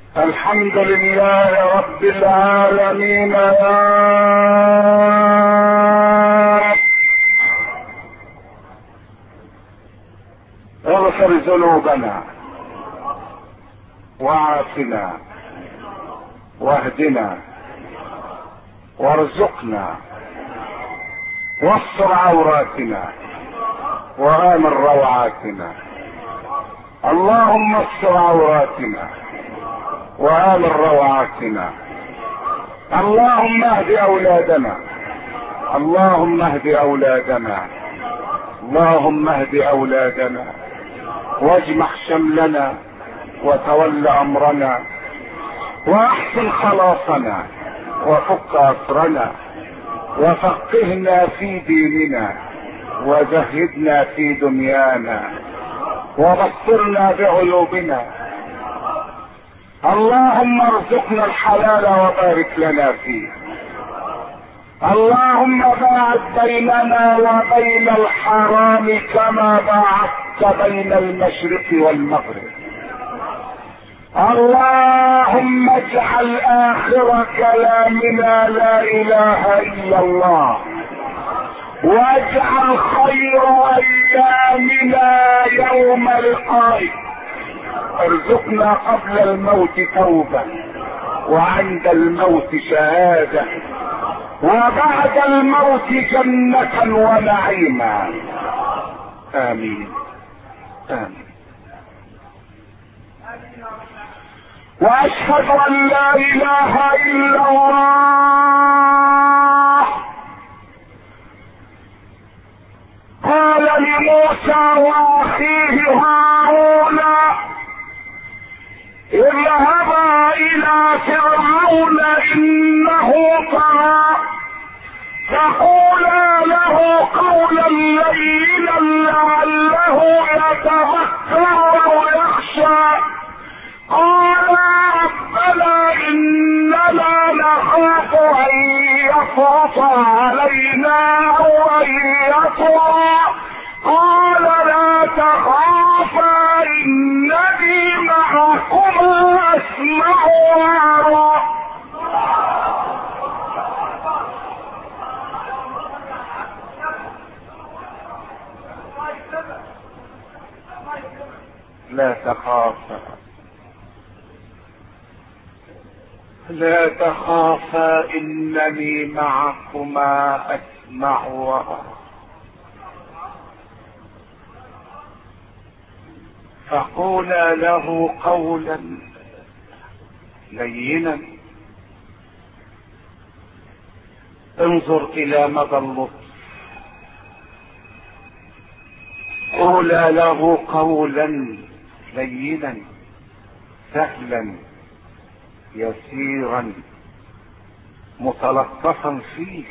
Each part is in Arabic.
الحمد لله رب العالمين يا رب. اغفر ذنوبنا وعافنا واهدنا وارزقنا واستر عوراتنا وآمن روعاتنا. اللهم استر عوراتنا وآمن روعاتنا. اللهم اهد اولادنا، اللهم اهد اولادنا، اللهم اهد اولادنا واجمع شملنا وتول امرنا واحسن خلاصنا وفك اسرنا وفقهنا في ديننا وزهدنا في دنيانا وبصرنا بعيوبنا. اللهم ارزقنا الحلال وبارك لنا فيه. اللهم باعد بيننا وبين الحرام كما باعدت بين المشرق والمغرب. اللهم اجعل اخر كلامنا لا اله الا الله، واجعل خير ايامنا يوم لقائك. ارزقنا قبل الموت توبة وعند الموت شهادة وبعد الموت جنة ونعيما. امين امين. واشهد ان لا اله الا الله. قال لموسى واخيه هارون اذهبا الى فرعون انه طغى فقولا له قولا لينا لعله يتذكر او يخشى. قالا ربنا اننا نخاف ان يفرط علينا او ان يطغى. قال لا تخافا انني معكما اسمع وارى. لا تخافا لا تخافا انني معكما اسمع وارى. فقولا له قولا لينا. انظر الى مدى اللطف. قولا له قولا لينا سهلا يسيرا متلطفا فيه.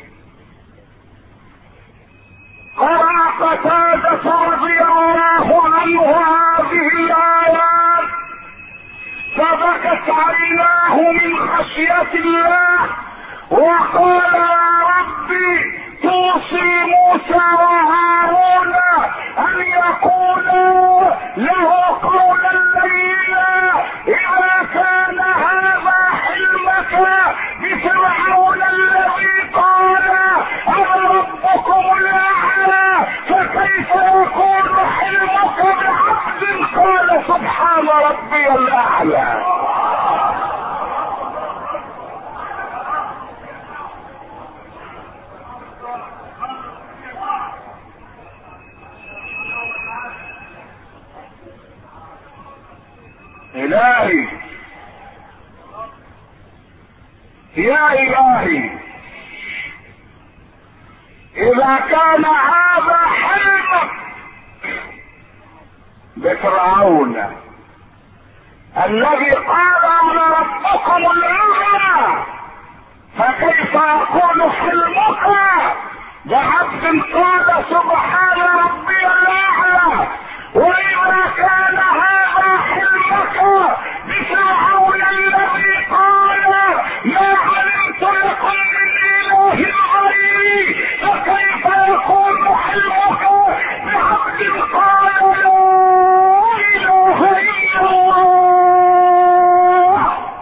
قرأ قتادة رضي الله عنه هذه الآيات فبكت عيناه من خشية الله وقال يا ربي توصي موسى وهارون أن يقولوا له قولا لينا إذا كان هذا حلمك بفرعون الذي قال أنا ربكم الأعلى فكيف يكون حلمك بعبد قال سبحان ربي الأعلى. إلهي يا إلهي إذا كان هذا حلمك بفرعون الذي قال أنا ربكم الأعلى فكيف يكون حلمك بعبد قال سبحان ربي الأعلى. وإذا كان هذا حلمك بفرعون الذي قال ما علمت لكم من إله غيري فكيف يكون حلمك بعبد قال لا إله إلا الله.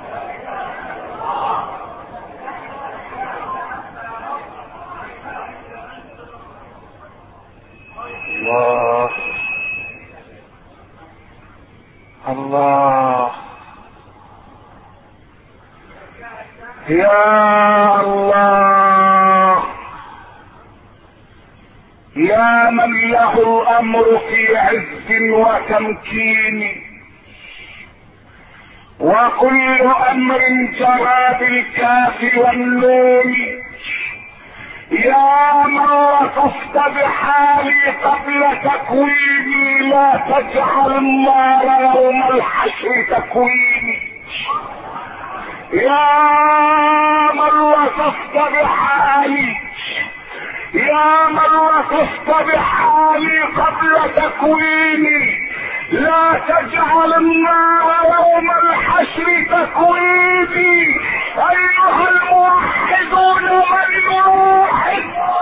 يا الله، يا من له الامر في عز وتمكين، وكل امر جرى بالكاف والنون. يا من لطفت بحالي قبل تكويني، لا تجعل النار يوم الحشر تكويني. يا من لطفت بحالي، يا من لطفت بحالي قبل تكويني، لا تجعل النار يوم الحشر تكويني. ايها الموحدون، من يوحد؟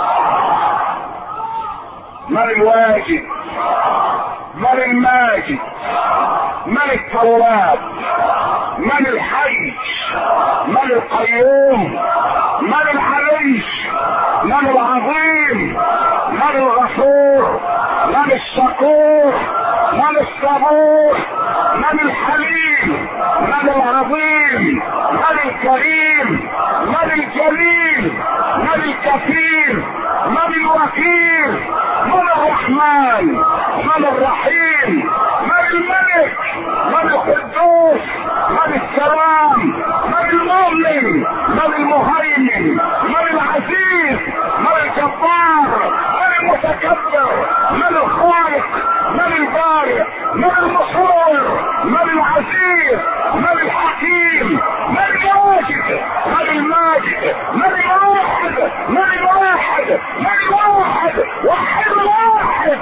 من الواجد؟ من الماجد؟ من التواب؟ من الحي؟ من القيوم؟ من العلي؟ من العظيم؟ من الغفور؟ من الشكور؟ من الصبور؟ من الحليم؟ من العظيم؟ من الكريم؟ من الجليل؟ من الكفيل؟ من الوكيل؟ من الرحمن؟ من الرحيم؟ من الملك؟ من القدوس؟ من السلام؟ من المؤمن؟ من المهيمن؟ من العزيز؟ من الجبار؟ من المتكبر؟ من الخالق؟ من البارئ؟ من المصور؟ من العزيز؟ من الحكيم؟ من الواجد؟ من الماجد؟ من الواحد؟ من الواحد؟ من الواحد؟ وحد الواحد.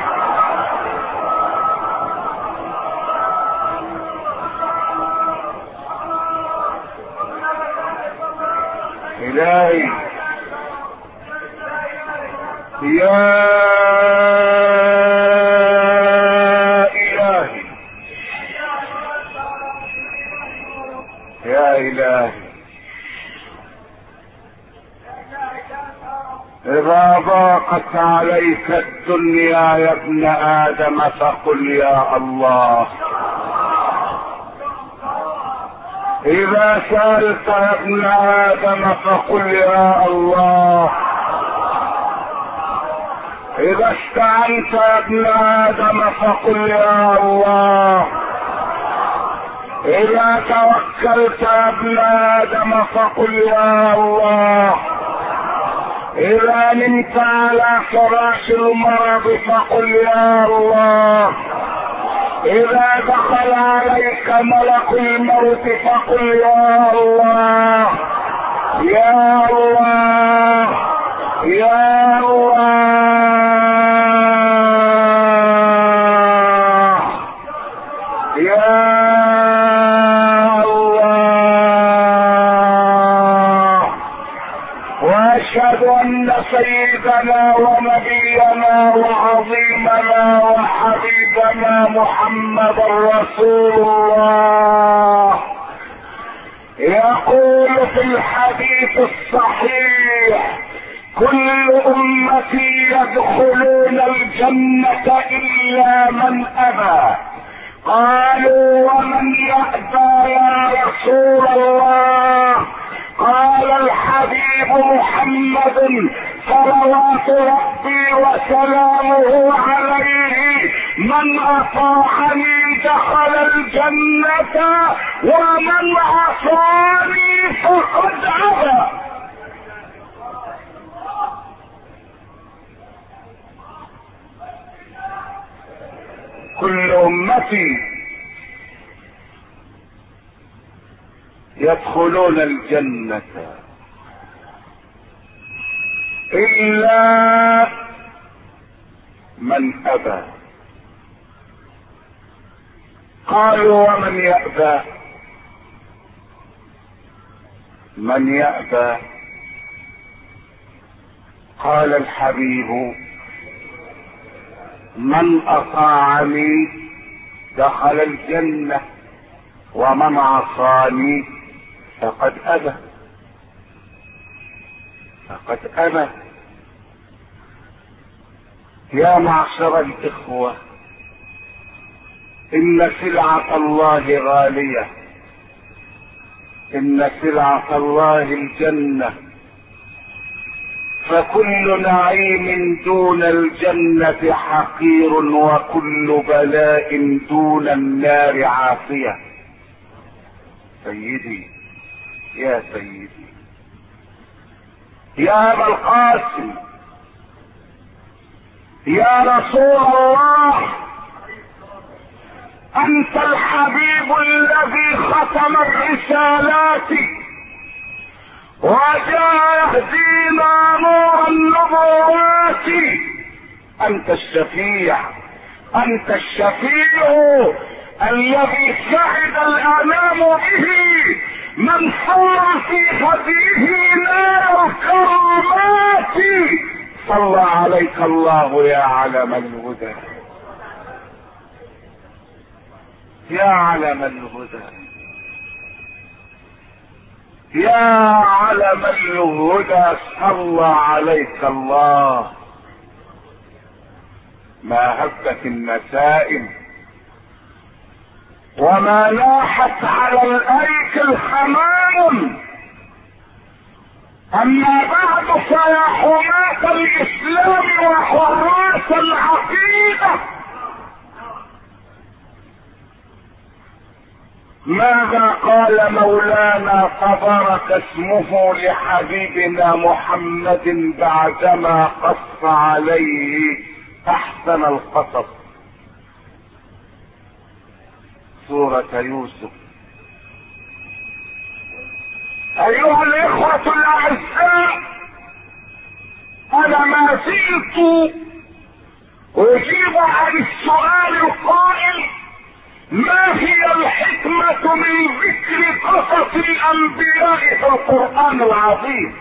إلهي، يا إلهي، يا إلهي، إذا ضاقت عليك الدنيا يا ابن آدم فقل يا الله. إذا سألت يا ابن آدم فقل يا الله. إذا استعنت يا ابن آدم فقل يا الله. إذا توكلت يا ابن آدم فقل يا الله. إذا نمت على فراش المرض فقل يا الله. إذا دخل عليك ملك الموت فقل يا الله. يا الله، يا الله، يا الله. واشهد ان سيدنا ونبينا وعظيمنا وحبيبنا محمد رسول الله يقول في الحديث الصحيح: كل امتي يدخلون الجنة الا من ابى. قالوا ومن يأبى يا رسول الله؟ قال الحبيب محمد صلوات ربي وسلامه عليه: من اطاعني دخل الجنة ومن عصاني فقد ابى. كل امتي يدخلون الجنة إلا من أبى. قالوا ومن يأبى؟ من يأبى؟ قال الحبيب: من أطاعني دخل الجنة ومن عصاني فقد أبى. فقد أبى. يا معشر الإخوة، إن سلعة الله غالية، ان سلعة الله الجنة، فكل نعيم دون الجنة حقير، وكل بلاء دون النار عافية. سيدي يا سيدي يا ابا القاسم يا رسول الله، انت الحبيب الذي ختم الرسالات وجاء يهدينا نور النبوات. انت الشفيع، انت الشفيع الذي سعد الانام به، من صار في هديه نار الكرامات. صلى عليك الله يا علم الهدى، يا علم الهدى، يا علم الهدى، صلى عليك الله. ما هبت النسائم وما لاحت على الايك الحمام. اما بعد فيا حماة الاسلام وحراس العقيدة، ماذا قال مولانا تبارك اسمه لحبيبنا محمد بعدما قص عليه احسن القصص؟ سورة يوسف. ايها الاخوة الاعزاء، انا ما زلت اجيب عن السؤال القائل: ما هي الحكمة من ذكر قصص الانبياء في القرآن العظيم؟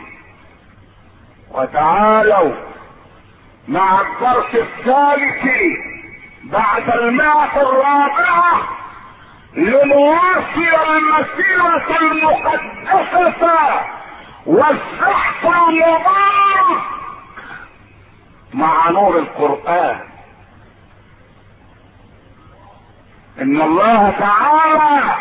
وتعالوا مع الدرس الثالث بعد 104 لنواصل المسيرة المقدسة والزحف المبارك مع نور القرآن. ان الله تعالى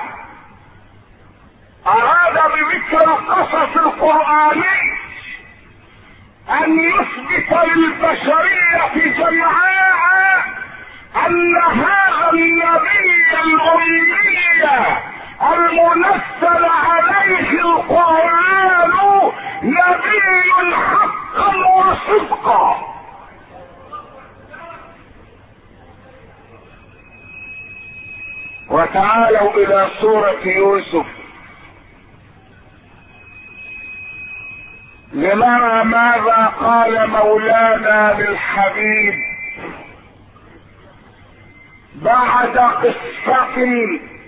اراد بذكر القصص القرآني ان يثبت للبشرية جمعاء ان هذا النبي الامي المنزل عليه القرآن نبي حقا وصدقا. وتعالوا الى سورة يوسف لنرى ماذا قال مولانا للحبيب بعد قصة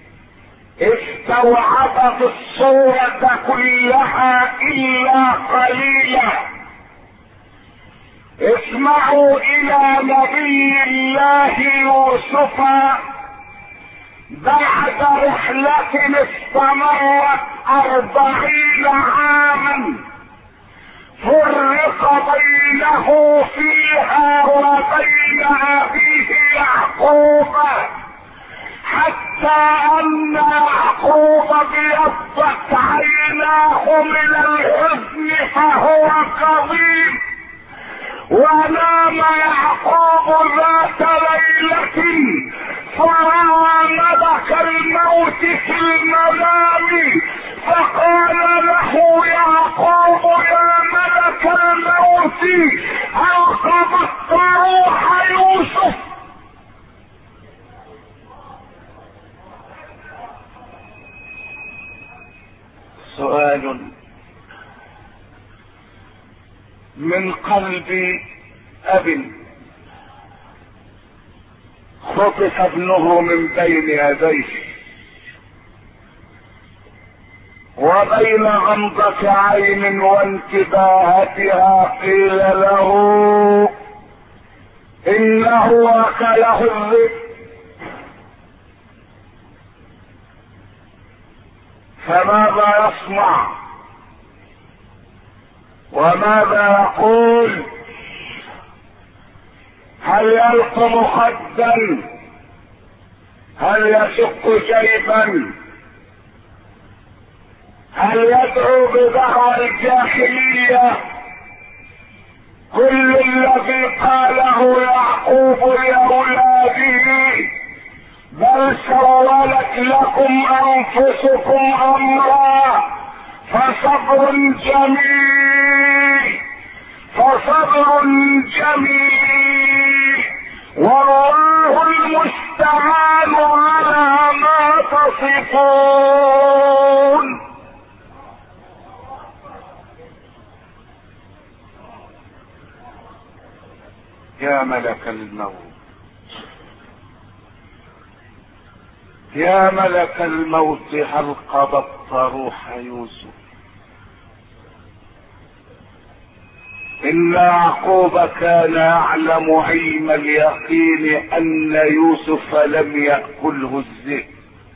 استوعبت الصورة كلها الا قليلا. اسمعوا الى نبي الله يوسف بعد رحلة استمرت 40 عاما فرق بينه فيها وبين أبيه يعقوب، حتى أن يعقوب ابيضت عيناه من الحزن فهو كظيم. ونام يعقوب ذات ليلة فرأى ملك الموت في المنام، فقال له يعقوب: يا ملك الموت، هل قبضت روح يوسف؟ سؤال من قلب اب خطف ابنه من بين يديه، وبين غمضة عين وانتباهتها قيل له انه اكله الذئب. فماذا يصنع وماذا يقول؟ هل يلقم خدا؟ هل يشق جيبا؟ هل يدعو بدعوى الجاهلية؟ كل الذي قاله يعقوب لأولاده بل سولت لكم أنفسكم أمرا فصبر جميل والله المستعان على ما تصفون. يا ملك الموت، يا ملك الموت، هل قبضت روح يوسف؟ إن يعقوب كان يعلم علم اليقين أن يوسف لم يأكله الذئب،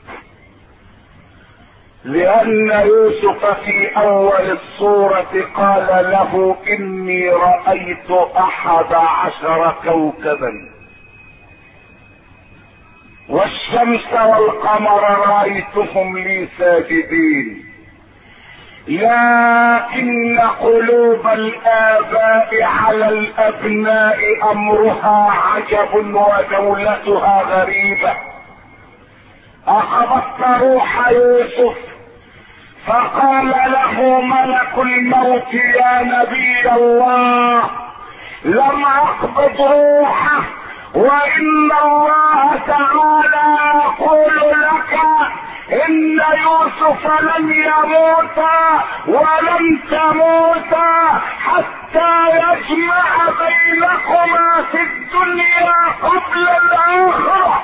لأن يوسف في أول السورة قال له إني رأيت 11 كوكبا والشمس والقمر رأيتهم لي ساجدين، لكن قلوب الآباء على الأبناء أمرها عجب ودولتها غريبة. أخذت روح يوسف فقال له ملك الموت يا نبي الله لم أقبض روحه، وإن الله تعالى يقول لك إن يوسف لن يموت ولن تموت حتى يجمع بينكما في الدنيا قبل الآخرة.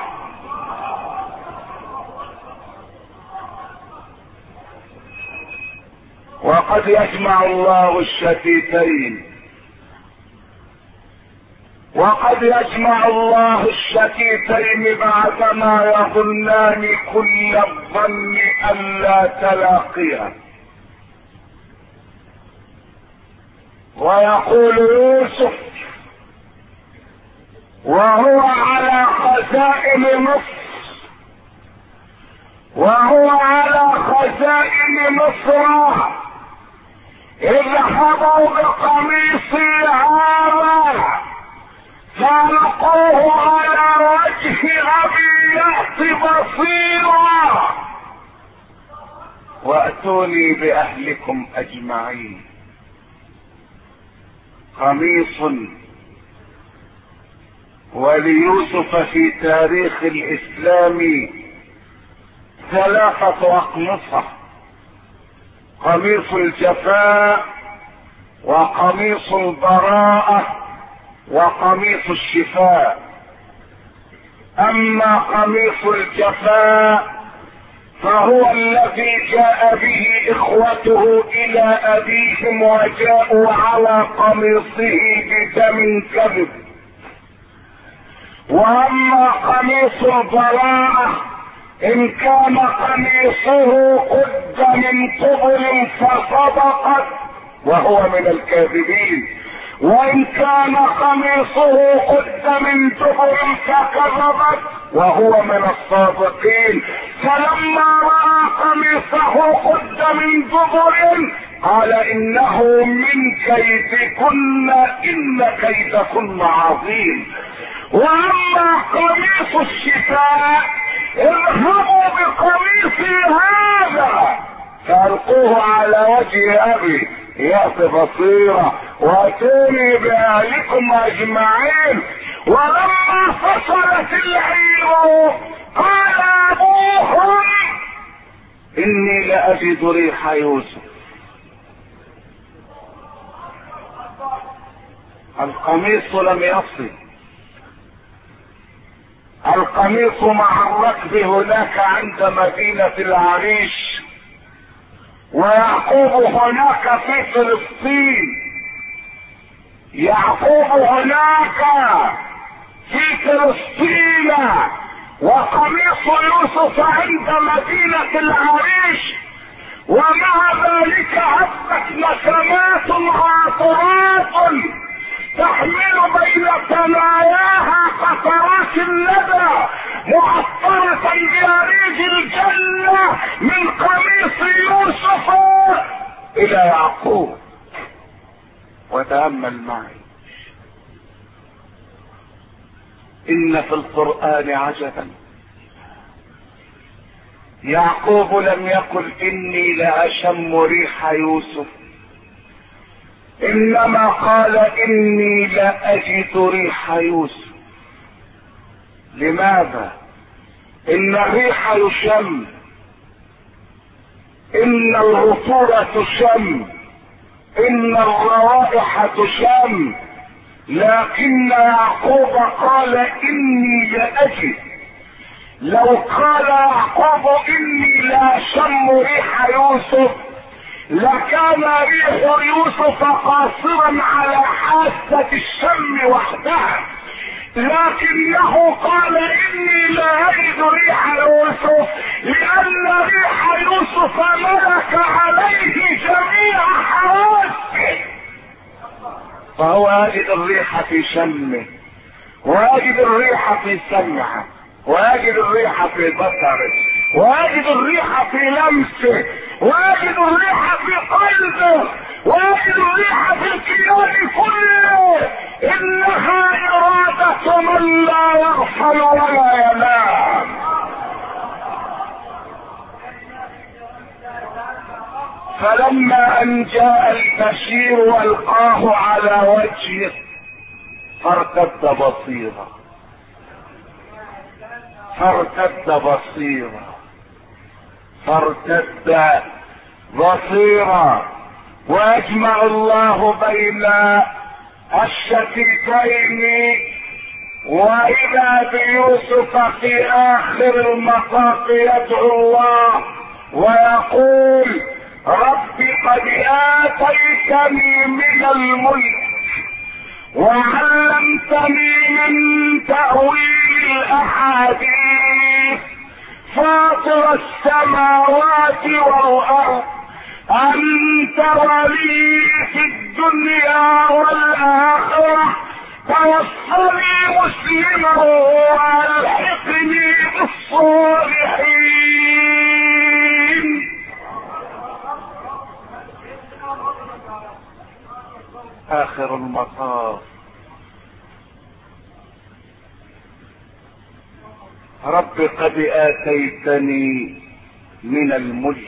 وقد يجمع الله الشتيتين، وقد يجمع الله الشتيتين بعدما يظنان كل الظن ألا تلاقيها. ويقول يوسف وهو على خزائن مصر، اذهبوا بقميصي هذا فالقوه على وجه ابي يأت بصيرا واتوني باهلكم اجمعين. قميص وليوسف في تاريخ الاسلام 3 أقمصة: قميص الجفاء وقميص البراءة وقميص الشفاء. اما قميص الجفاء فهو الذي جاء به اخوته الى ابيهم وجاءوا على قميصه بدم كذب. واما قميص البراءة ان كان قميصه قد من قبل فصدقت وهو من الكاذبين، وان كان قميصه قد من دبر فكذبت وهو من الصادقين. فلما راى قميصه قد من دبر قال انه من كيدكن ان كيدكن عظيم. واما قميص الشفاء اذهبوا بقميصي هذا فالقوه على وجه ابي يأت بصيرة واتوني باهلكم اجمعين. ولما فصلت العير قال ابوهم اني لاجد ريح يوسف. القميص لم يصل، القميص مع الركب هناك عند مدينة العريش، ويعقوب هناك في فلسطين. يعقوب هناك في فلسطين وقميص يوسف عند مدينة العريش، ومع ذلك هبت نسمات عاطرات تحمل بين ثناياها قطرات الندى معطرة بأريج الجنة من قميص يوسف الى يعقوب وتأمل معي. ان في القرآن عجبا، يعقوب لم يقل اني لاشم ريح يوسف، انما قال اني لاجد ريح يوسف. لماذا؟ ان الريح يشم، ان العطور تشم، ان الروائح تشم، لكن يعقوب قال اني لاجد. لو قال يعقوب اني لا اشم ريح يوسف لكان ريح يوسف قاصرا على حاسة الشم وحدها، لكنه قال اني لا اجد ريح يوسف لان ريح يوسف ملك عليه جميع حواسه، فهو يجد الريح في شمه، ويجد الريح في سمعه، ويجد الريح في بصره، ويجد الريح في لمسه، ويجد الريح في قلبه، ويجد الريح في الكيان كله. انها ارادة من لا يغفل ولا ينام. فلما ان جاء البشير والقاه على وجهه فارتد بصيرا، فارتد بصيرا، فارتد بصيرا. واجمع الله بين الشتيتين، واذا بيوسف في اخر المطاف يدعو الله ويقول رب قد اتيتني من الملك وعلمتني من تأويل الاحاديث فاطر السماوات والارض انت ولي في الدنيا والاخره توفني مسلما والحقني بالصالحين. اخر المطاف رب قد اتيتني من الملك.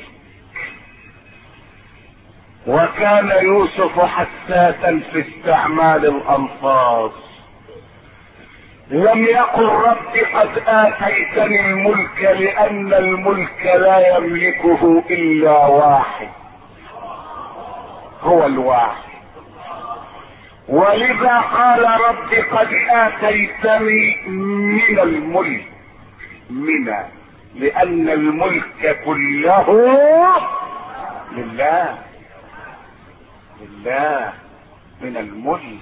وكان يوسف حساسا في استعمال الالفاظ، لم يقل رب قد اتيتني الملك لان الملك لا يملكه الا واحد، هو الواحد. ولذا قال رب قد اتيتني من الملك، لان الملك كله لله، من الملك.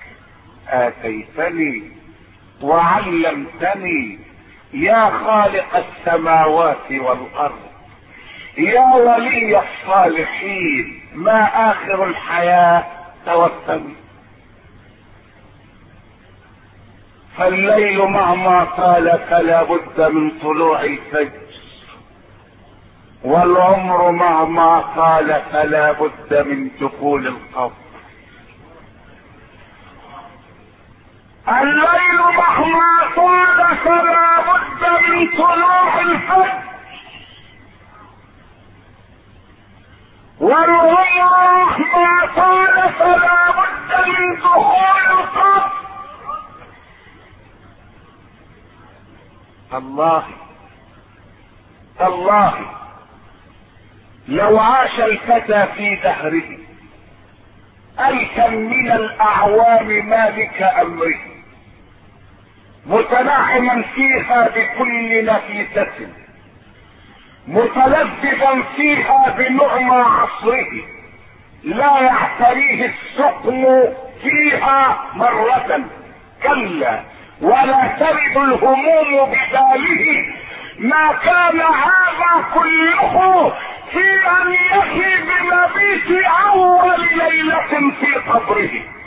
اتيتني وعلمتني يا خالق السماوات والارض، يا ولي الصالحين، ما اخر الحياة توفني. فالليل مهما طال فلا بد من طلوع الفجر، والعمر مهما طال فلا بد من دخول القبر. الليل مهما طال فلا بد من طلوع الفجر، والعمر مهما طال فلا بد من دخول القبر. الله لو عاش الفتى في دهره 1000 من الاعوام مالك امره، متنعما فيها بكل نفيسة، متلذذا فيها بنعمى عصره، لا يعتريه السقم فيها مرة، كلا ولا ترد الهموم بباله، ما كان هذا كله في ان يفي بمبيت اول ليلة في قبره.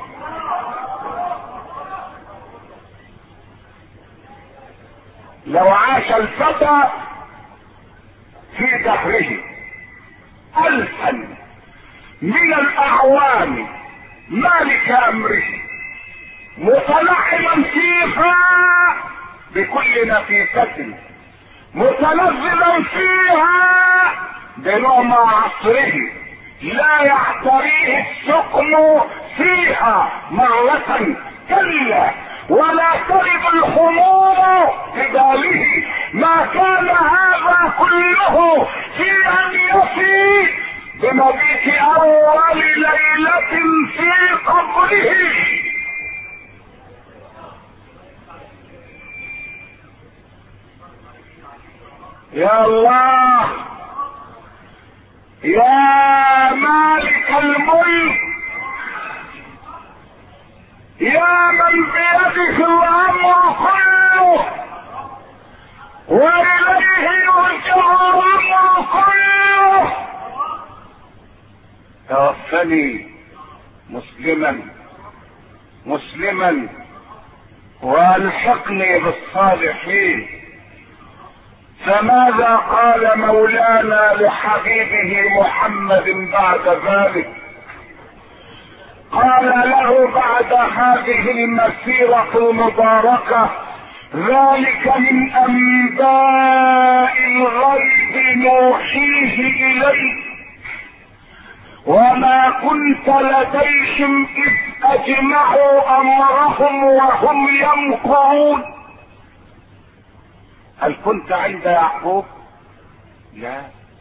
لو عاش الفتى في دهره 1000 من الاعوان مالك امره متنعما فيها بكل نفيسة متلذذا فيها بنعم عصره لا يعتريه السقم فيها مرة كلا ولا ترد الحموم بباله ما كان هذا كله في ان يفي بمبيت اول ليلة في قبره. يا الله يا مالك الملك يا من بيده الامر كله واليه يرجع الامر كله توفني مسلما والحقني بالصالحين. فماذا قال مولانا لحبيبه محمد بعد ذلك؟ قال له بعد هذه المسيرة المباركة ذلك من انباء الغيب نوحيه اليك وما كنت لديهم اذ اجمعوا امرهم وهم يمكرون. هل كنت عند يعقوب؟ لا.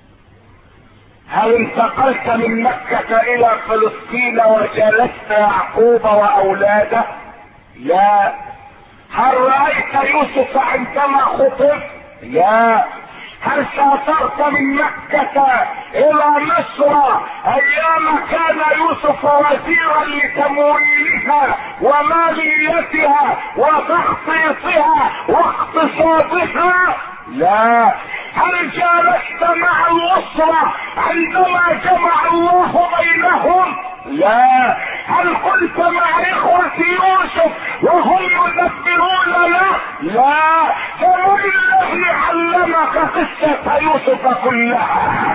هل انتقلت من مكة الى فلسطين وجلست يعقوب واولاده؟ لا. هل رأيت يوسف عندما خطف؟ لا. هل سافرت من مكة الى مصر ايام كان يوسف وزيرا لتمويلها وماليتها وتخطيطها واقتصادها؟ لا. هل جالست مع الاسرة عندما جمع الله بينهم؟ لا. هل كنت مع اخوة يوسف وهم يدبرون له؟ لا. فمن الذي علمك قصة يوسف كلها؟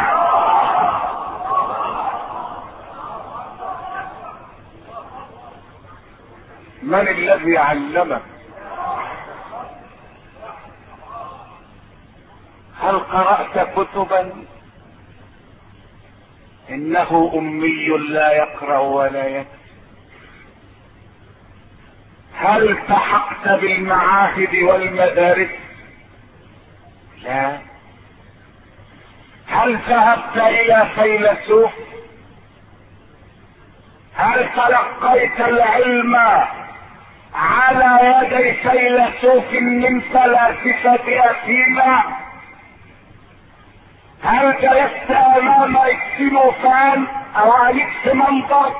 من الذي علمك؟ هل قرأت كتبا؟ انه امي لا يقرأ ولا يكتب. هل التحقت بالمعاهد والمدارس؟ لا. هل ذهبت الى فيلسوف؟ هل تلقيت العلم على يدي فيلسوف من فلاسفة اثينا؟ هل جلست امام اكسنوفان او اكس منظر؟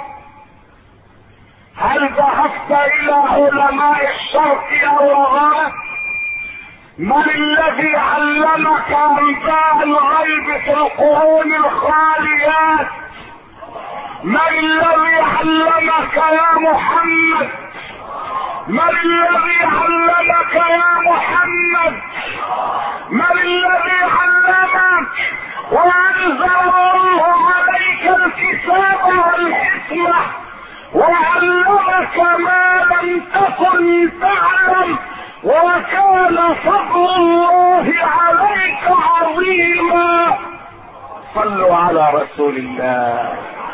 هل ذهبت الى علماء الشرق او الغرب؟ من الذي علمك انباء الغيب في القرون الخاليات؟ من الذي علمك يا محمد؟ من الذي علمك يا محمد؟ من الذي علمك وانزل الله عليك الكتاب والحكمة وعلمك ما لم تكن تعلم وكان فضل الله عليك عظيما. صلوا على رسول الله.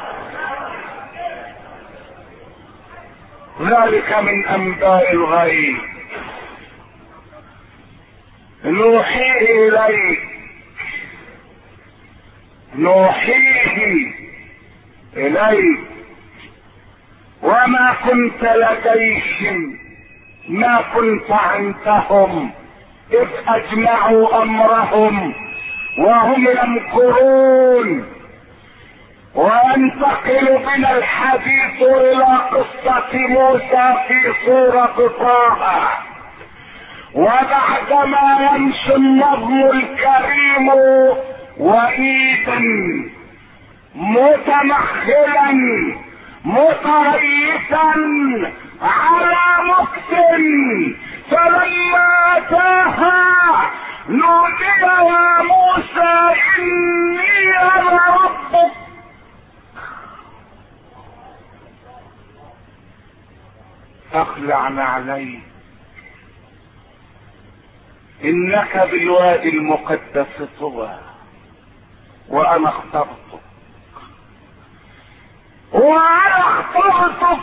ذلك من انباء الغيب نوحيه اليك وما كنت لديهم ما كنت عندهم اذ اجمعوا امرهم وهم يمكرون. وينتقل بنا الحديث الى قصة موسى في سورة طه. وبعدما يمشي النظم الكريم وإيدا متمخلا متريثا على مكت فلما اتاها نودي يا موسى اني انا ربك اخلع نعليك، انك بالوادي المقدس طوى، وانا اخترتك، وانا اخترتك،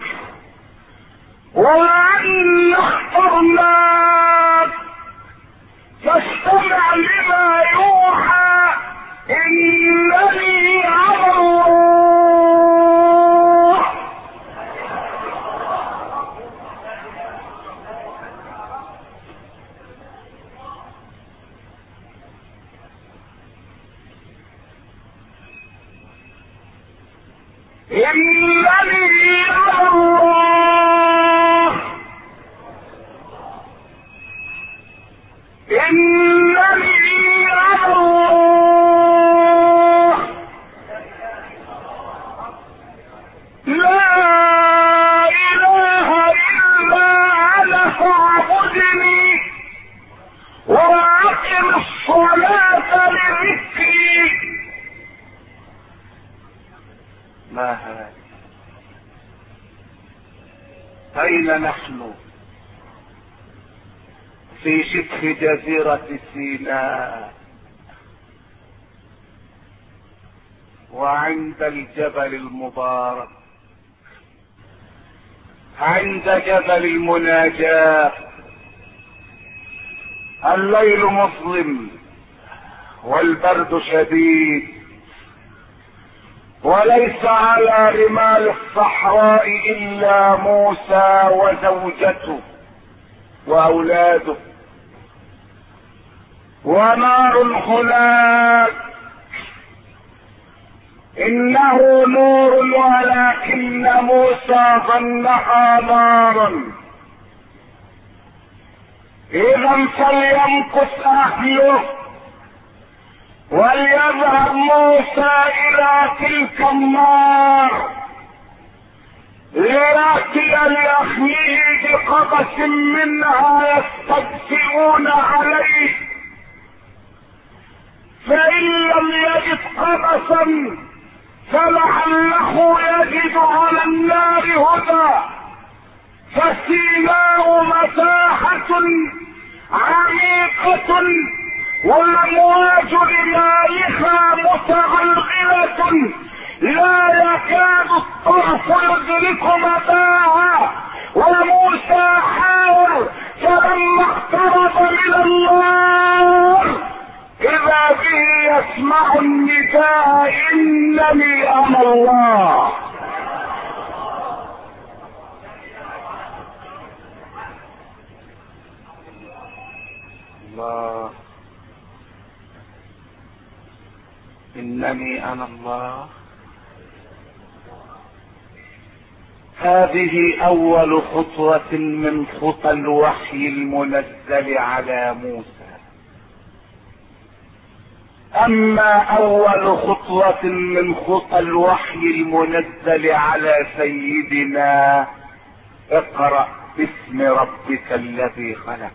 وان اخترناك، فاستمع لما يوحى، انني على الله. انني على الله، انني على الله، لا اله الا انا فاعبدني واقم الصلاة لذكري. ما هذا؟ اين نحن؟ في شبه جزيرة سيناء، وعند الجبل المبارك، عند جبل المناجاة. الليل مظلم والبرد شديد، وليس على رمال الصحراء الا موسى وزوجته واولاده، ونار هناك، انه نور ولكن موسى ظنها نارا. اذا فليمكث اهله، وليذهب موسى الى تلك النار لياتي لاخيه بقبس منها يستدفئون عليه، فان لم يجد قبسا فلعله يجد على النار هدى. فسيناء مساحة عميقة والامواج رمالها متغلغلة، لا يكاد الطرف يدرك متاعها. وموسى حاول، فلما اقترب من النار اذا به يسمع النداء، انني انا الله. الله، انني انا الله. هذه اول خطوة من خطى الوحي المنزل على موسى. اما اول خطوة من خطى الوحي المنزل على سيدنا، اقرأ باسم ربك الذي خلق.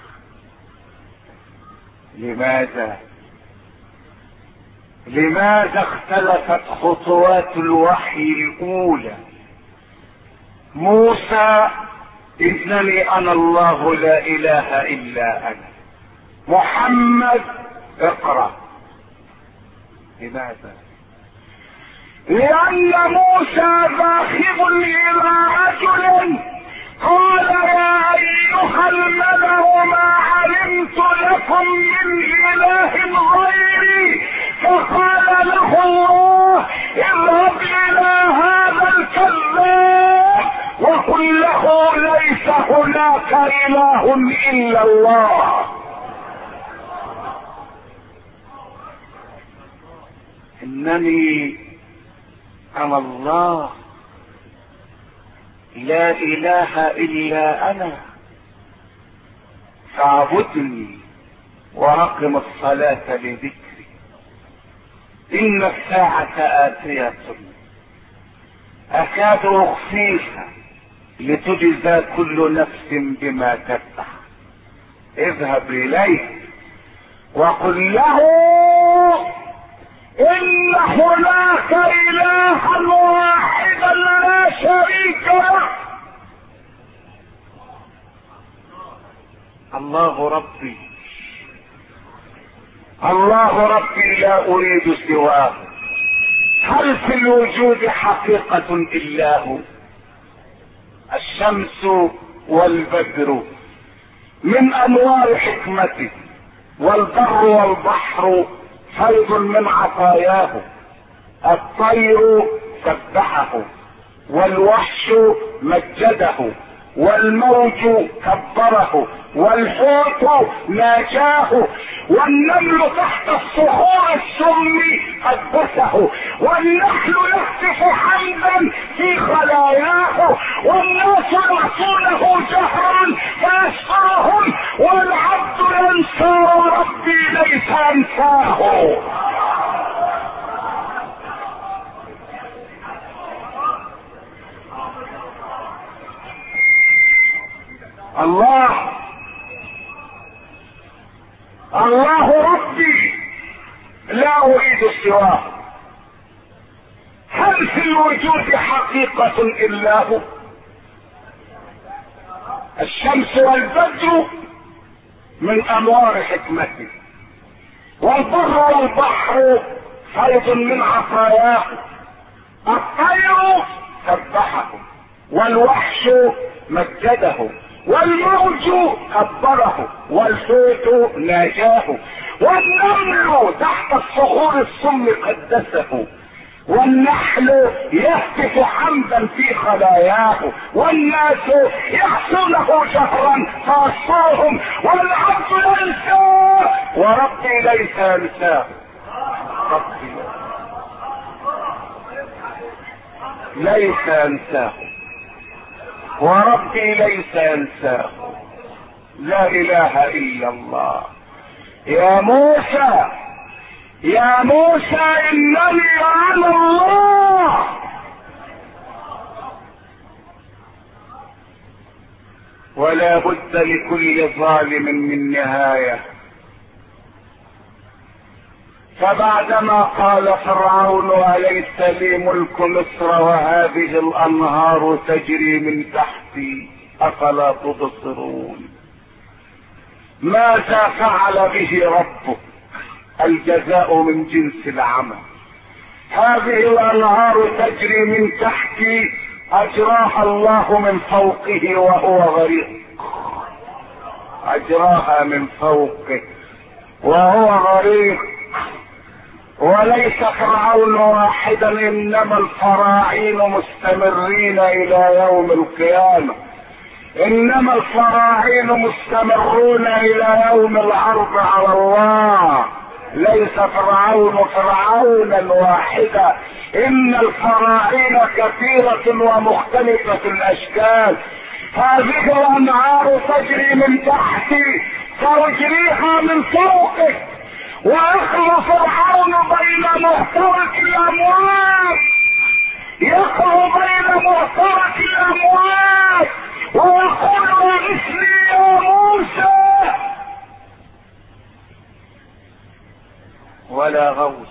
لماذا اختلفت خطوات الوحي الاولى؟ موسى انني انا الله لا اله الا انا. محمد اقرأ. لماذا؟ لان موسى ذاهب الى رجل قال يا ايها الملأ ما علمت لكم من اله غيري، فقال له الله اذهب الى هذا الكذاب وقل له ليس هناك اله الا الله. انني انا الله لا اله الا انا، فاعبدني واقم الصلاة لذكري. ان الساعة آتية اكاد اخفيها لتجزى كل نفس بما تسعى. اذهب اليه وقل له ان هناك الها واحدا لا شريك له، الله ربي، الله ربي لا اريد سواه. هل في الوجود حقيقة الا هو؟ الشمس والبدر من انوار حكمته، والبر والبحر فيض من عطاياه، الطير سبحه، والوحش مجده، والموج كبره، والحوت ناجاه، والنمل تحت الصخور السم قدسه، والنحل يهتف حمدا في خلاياه، والناس يعصونه جهرا فيسخرهم، والعبد ينسى وربي ليس ينساه. الله الله ربي لا اريد سواه. هل في الوجود حقيقة الا هو؟ الشمس والبدر من انوار حكمته، والبر والبحر فيض من عطاياه، الطير سبحه، والوحش مجده، والموج كبره، والحوت ناجاه، والنمل تحت الصخور السم قدسه، والنحل يهتف حمدا في خلاياه، والناس يعصونه جهرا فاصفرهم، والعبد ينساه وربي ليس ينساه. ربي ليس ينساه وربي ليس ينساه. لا اله الا الله. يا موسى يا موسى انني انا الله. ولا بد لكل ظالم من نهايه. فبعدما قال فرعون اليس لي ملك مصر وهذه الانهار تجري من تحتي افلا تبصرون، ماذا فعل به ربك؟ الجزاء من جنس العمل. هذه الانهار تجري من تحتي اجراها الله من فوقه وهو غريق، اجراها من فوقه وهو غريق. وليس فرعون واحدا، انما الفراعين مستمرين الى يوم القيامة، انما الفراعين مستمرون الى يوم العرض على الله. ليس فرعون فرعونا واحدا، ان الفراعين كثيرة ومختلفة الاشكال. هذه الانهار تجري من تحتي ساجريها من فوقه، ويخلو فرعون بين مهترك الاموات، يخلو بين مهترك الاموات ويقول اغثني يا موسى، ولا غوث.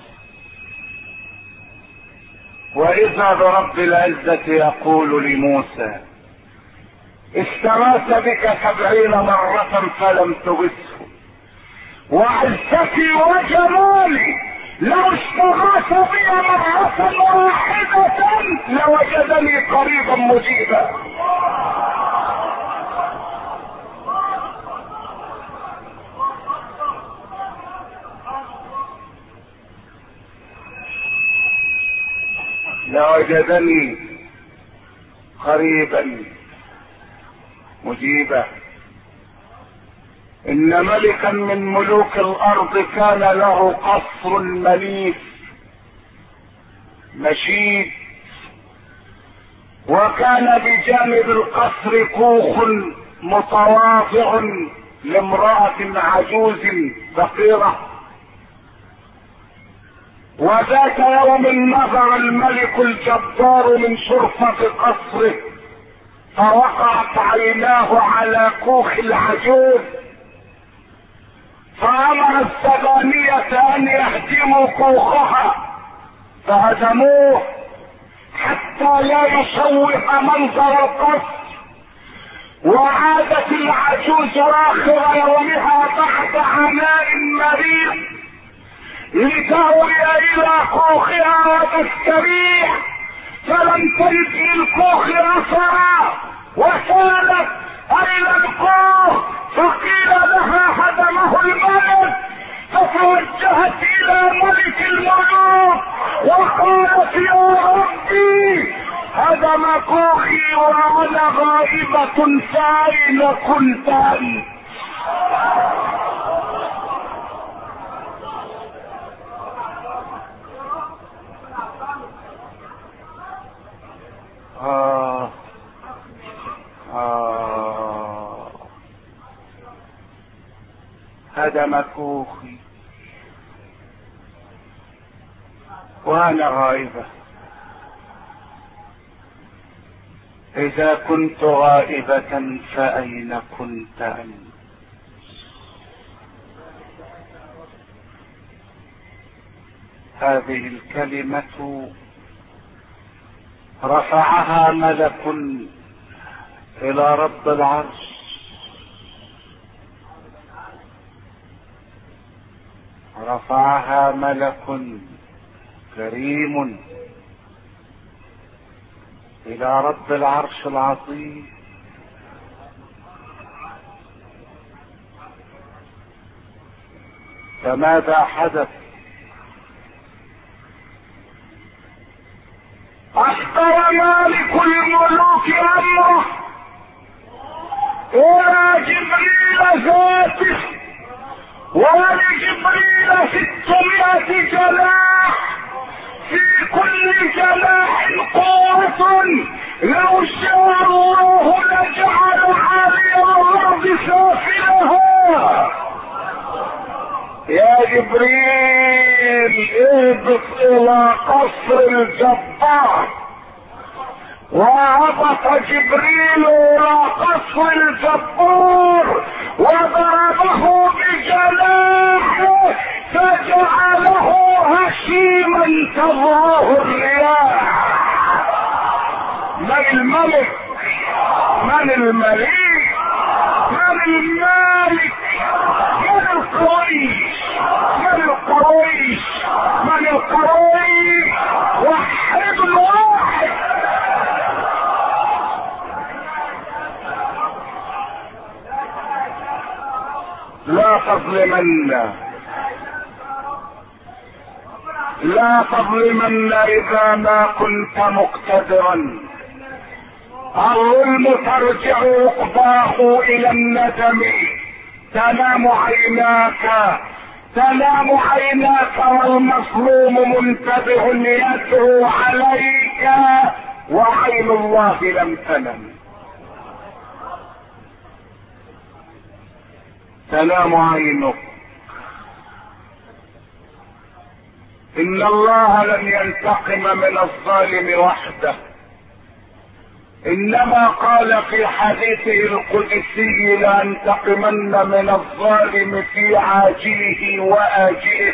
واذا برب العزة يقول لموسى استغاث بك 70 مرة فلم تغثه، وعزتي وجمالي لو استغاث بي مرة واحدة لوجدني قريبا مجيبا. لوجدني قريبا مجيبا. ان ملكا من ملوك الارض كان له قصر منيف مشيد، وكان بجانب القصر كوخ متواضع لامرأة عجوز فقيرة. وذات يوم نظر الملك الجبار من شرفة قصره فوقعت عيناه على كوخ العجوز، فامر السبانية ان يهدموا كوخها، فهدموه حتى لا يشوه منظر القصر. وعادت العجوز اخر يومها بعد عناء مريض لتهوي الى كوخها وتستريح، فلم تجد للكوخ اثرا وسالت اين الكوخ، فقيل لها هدمه الملك، فتوجهت الى ملك الملوك وقالت يا ربي هدم كوخي وانا غائبة فاين كنت انت؟ هدم كوخي وانا غائبة. اذا كنت غائبة فاين كنت انت؟ هذه الكلمة رفعها ملك الى رب العرش، رفعها ملك كريم الى رب العرش العظيم. فماذا حدث؟ اصدر مالك الملوك امره الى جبريل ذاته، ولجبريل 600 جناح، في كل جناح قوة، لو شاء الله لجعل عالي الارض سافلها. يا جبريل اهبط الى قصر الجبار. وهبط جبريل الى قصر الجبار وضربه بجناحه فجعله هشيما تضربه الرياح. من الملك؟ من المليك؟ من المالك؟ من القويش؟ من القويش؟ من القوي؟ وحد الواحد. لا تظلمن، لا تظلمن اذا ما كنت مقتدرا. الظلم ترجع عقباه الى الندم. تنام عيناك، تنام عيناك والمظلوم منتبه يدعو عليك وعين الله لم تنم. تنام عينك. ان الله لن ينتقم من الظالم وحده، انما قال في حديثه القدسي لانتقمن من الظالم في عاجله واجله،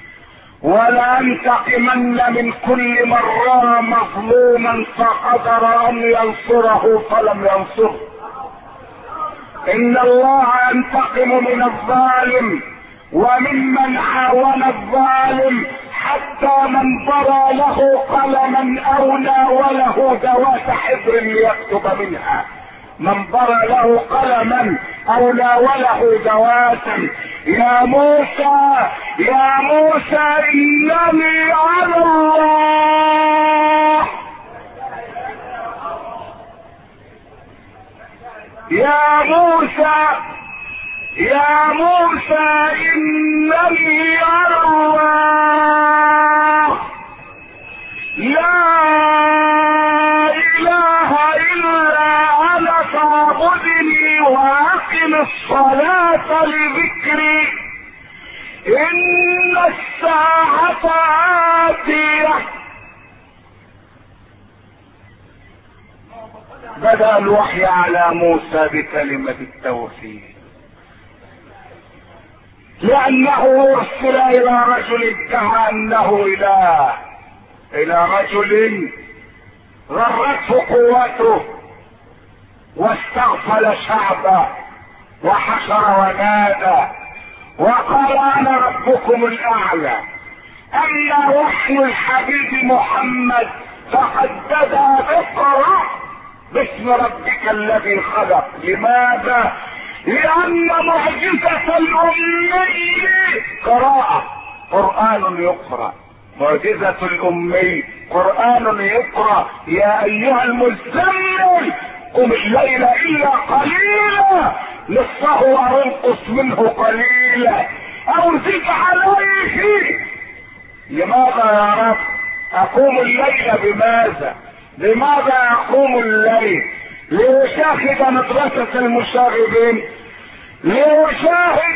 ولانتقمن من كل من راى مظلوما فقدر ان ينصره فلم ينصره. ان الله ينتقم من الظالم وممن عاون الظالم، حتى من ضرى له قلما او ناوله ذوات حبر ليكتب منها. من ضرى له قلما او ناوله ذواتا. يا موسى، يا موسى انني على الله. يا موسى، يا موسى انني على الله، لا اله الا انا فاعبدني واقم الصلاة لذكري ان الساعة آتية. بدأ الوحي على موسى بكلمة التوحيد، لانه ارسل الى رجل ادعى انه اله، الى رجل غرته قوته واستغفل شعبه وحشر ونادى وقال انا ربكم الاعلى. اما وحي الحبيب محمد فقد بدا اقرأ باسم ربك الذي خلق. لماذا؟ لان معجزة الامي قراءة، قرآن يقرأ. معجزة الامي قرآن يقرأ. يا ايها المزمل قم الليل الا قليلا نصفه او انقص منه قليلا او زد عليه. لماذا يا رب اقوم الليل؟ بماذا؟ لماذا اقوم الليل؟ لأشاهد مدرسة المشاغبين، لأشاهد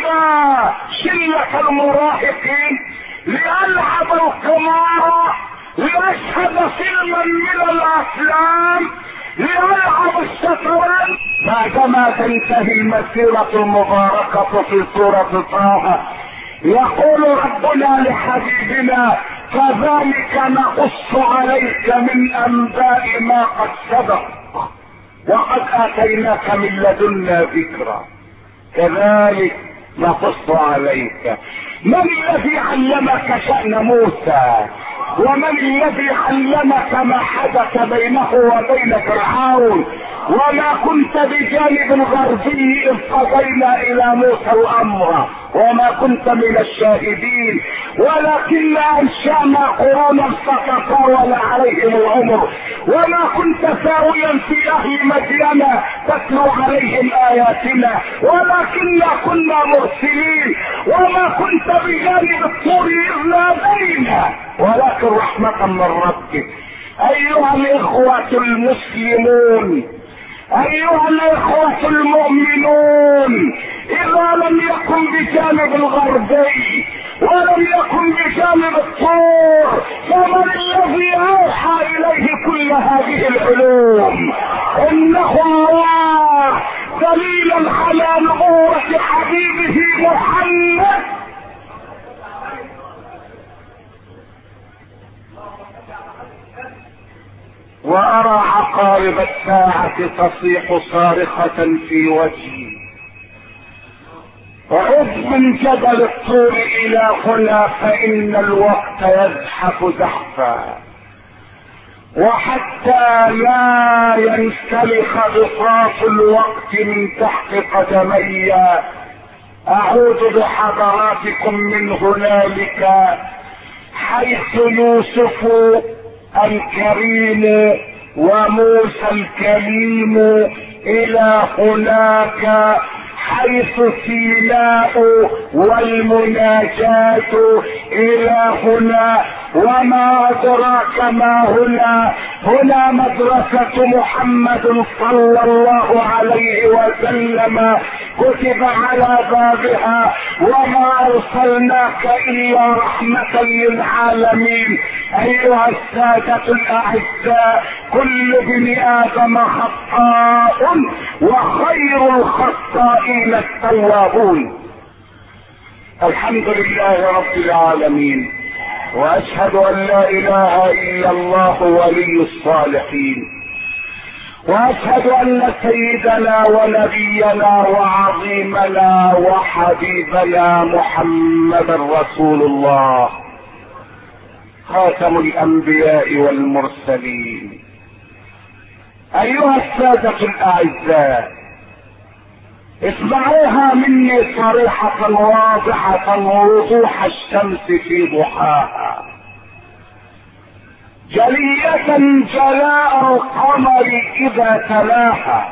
شلة المراهقين، لألعب القمار، لأشهد فيلما من الأفلام، لألعب الشطرنج. بعدما تنتهي المسيرة المباركة في سورة طه يقول ربنا لحبيبنا كذلك نقص عليك من أنباء ما قد سبق وقد آتيناك من لدنا ذكرا. كذلك نقص عليك. من الذي علمك شأن موسى؟ ومن الذي علمك ما حدث بينه وبين فرعون؟ وما كنت بجانب الغربي إذ قضينا إلى موسى الأمر وما كنت من الشاهدين ولكن أنشأنا قرونا فتطاول عليهم العمر وما كنت ساويا في أهل مدينة تتلو عليهم آياتنا ولكننا كنا مرسلين وما كنت بجانب الطور إذ نادينا ولكن رحمة من ربك. أيها الإخوة المسلمون، أيها الإخوة المؤمنون، إذا لم يكن بجانب الغربي ولم يكن بجانب الطور فمن الذي أوحى إليه كل هذه العلوم؟ إنه الله دليلا على نبوة حبيبه محمد. وأرى عقارب الساعة تصيح صارخة في وجهي. عد من جبل الطور إلى هنا فإن الوقت يزحف زحفا وحتى لا ينسلخ بساط الوقت من تحت قدمي أعود بحضراتكم من هنالك حيث يوسف الكريم وموسى الكليم إلى هناك حيث سيناء والمناجاة إلى هنا. وما أدراك ما هنا؟ هنا مدرسة محمد صلى الله عليه وسلم كتب على بابها وما أرسلناك إلا رحمة للعالمين. أيها السادة الأعزاء، كل ابن آدم خطاء وخير الخطائين التوابون. الحمد لله رب العالمين واشهد ان لا اله الا الله ولي الصالحين واشهد ان سيدنا ونبينا وعظيمنا وحبيبنا محمد رسول الله خاتم الانبياء والمرسلين. ايها السادة الاعزاء، اسمعوها مني صريحة واضحة ووضوح الشمس في ضحاها، جلية جلاء القمر اذا تلاها،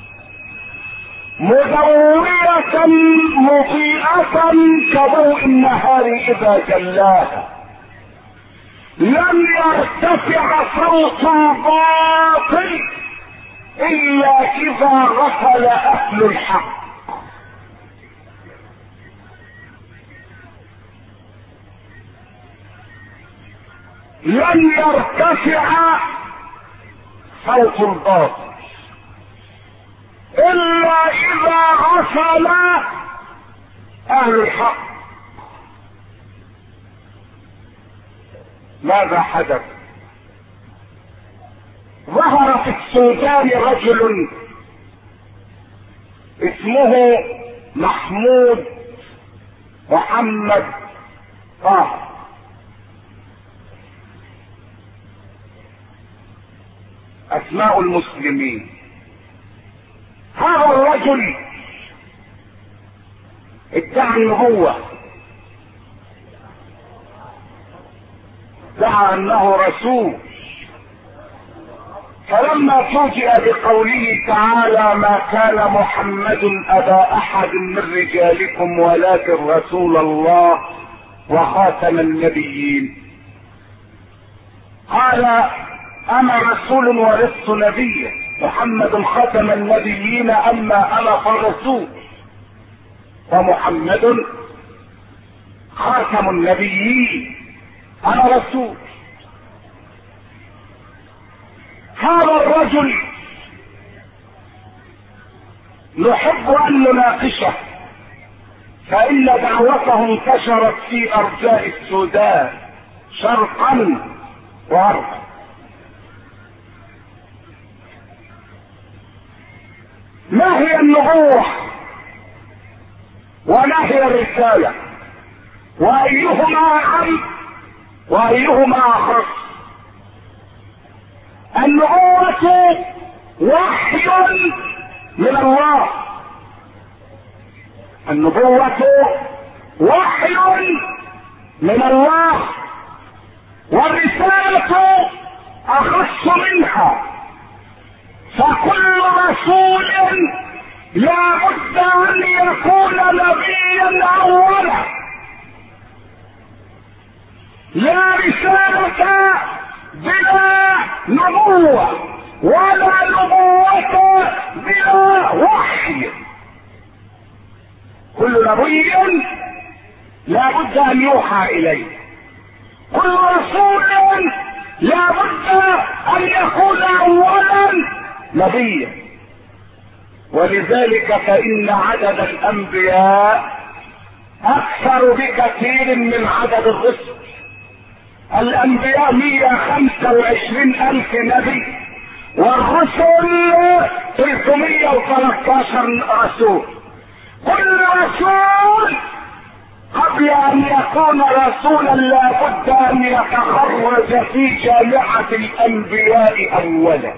مدورية مضيئة كضوء النهار اذا جلاها. لم يرتفع صوت الباطل الا اذا غفل اهل الحق. لن يرتفع صوت الباطل الا اذا غفل اهل الحق. ماذا حدث؟ ظهر في السودان رجل اسمه محمود محمد طه. اسماء المسلمين. هذا الرجل ادعى النبوة، ادعى انه رسول، فلما فوجئ بقوله تعالى ما كان محمد ابا احد من رجالكم ولكن رسول الله وخاتم النبيين، قال انا رسول ولست نبيا، محمد خاتم النبيين اما انا فرسول، ومحمد خاتم النبيين انا رسول. هذا الرجل نحب ان نناقشه، فان دعوته انتشرت في ارجاء السودان شرقا وغربا. ما هي النبوة وما هي الرسالة، وايهما اهم وايهما اخص؟ النبوة وحي من الله، النبوة وحي من الله، والرسالة اخص منها، فكل رسول لا بد ان يكون نبيا اولا. لا رسالة بلا نبوة، ولا نبوة بلا وحي. كل نبي لا بد ان يوحى اليه، كل رسول لا بد ان يكون اولا نبيا. ولذلك فان عدد الانبياء اكثر بكثير من عدد الرسل. الانبياء 125,000 نبي، والرسل 313 رسول. كل رسول قبل ان يكون رسولا لا بد ان يتخرج في جامعة الانبياء اولا.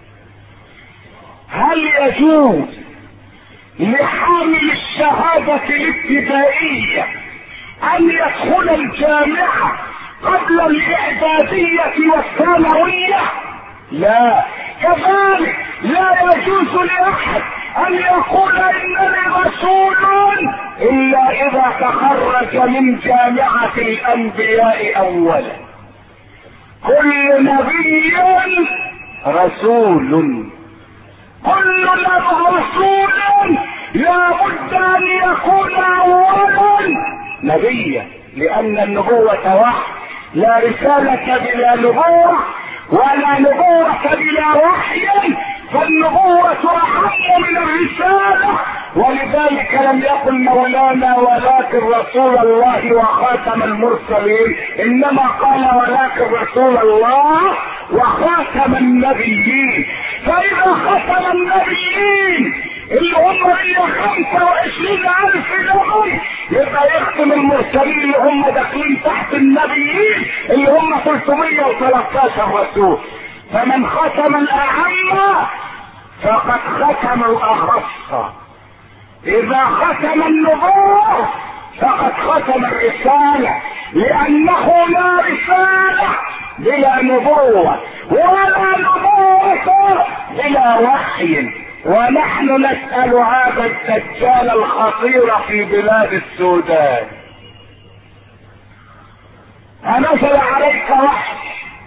هل يجوز لحامل الشهادة الابتدائية ان يدخل الجامعة قبل الاعدادية والثانوية؟ لا. كذلك لا يجوز لاحد ان يقول انني رسول الا اذا تخرج من جامعة الانبياء اولا. كل نبي رسول، كل رسول لا بد ان يكون اولا نبيا، لان النبوة وحي. لا رسالة بلا نبوة، ولا نبوة بلا وحي، فالنبوة اهم من الرسالة. ولذلك لم يقل مولانا ولكن رسول الله وخاتم المرسلين، انما قال ولكن رسول الله وخاتم النبيين. فاذا ختم النبيين اللي هم 125,000 نبي، يبقى يختم المرسلين اللي هم داخلين تحت النبيين اللي هم 313 رسول. فمن ختم الاعم فقد ختم الاخص. اذا ختم النبوة فقد ختم الرسالة، لانه لا رسالة بلا نبوة، ولا نبوة بلا وحي. ونحن نسأل هذا الدجال الخطير في بلاد السودان: أنزل عليك وحي؟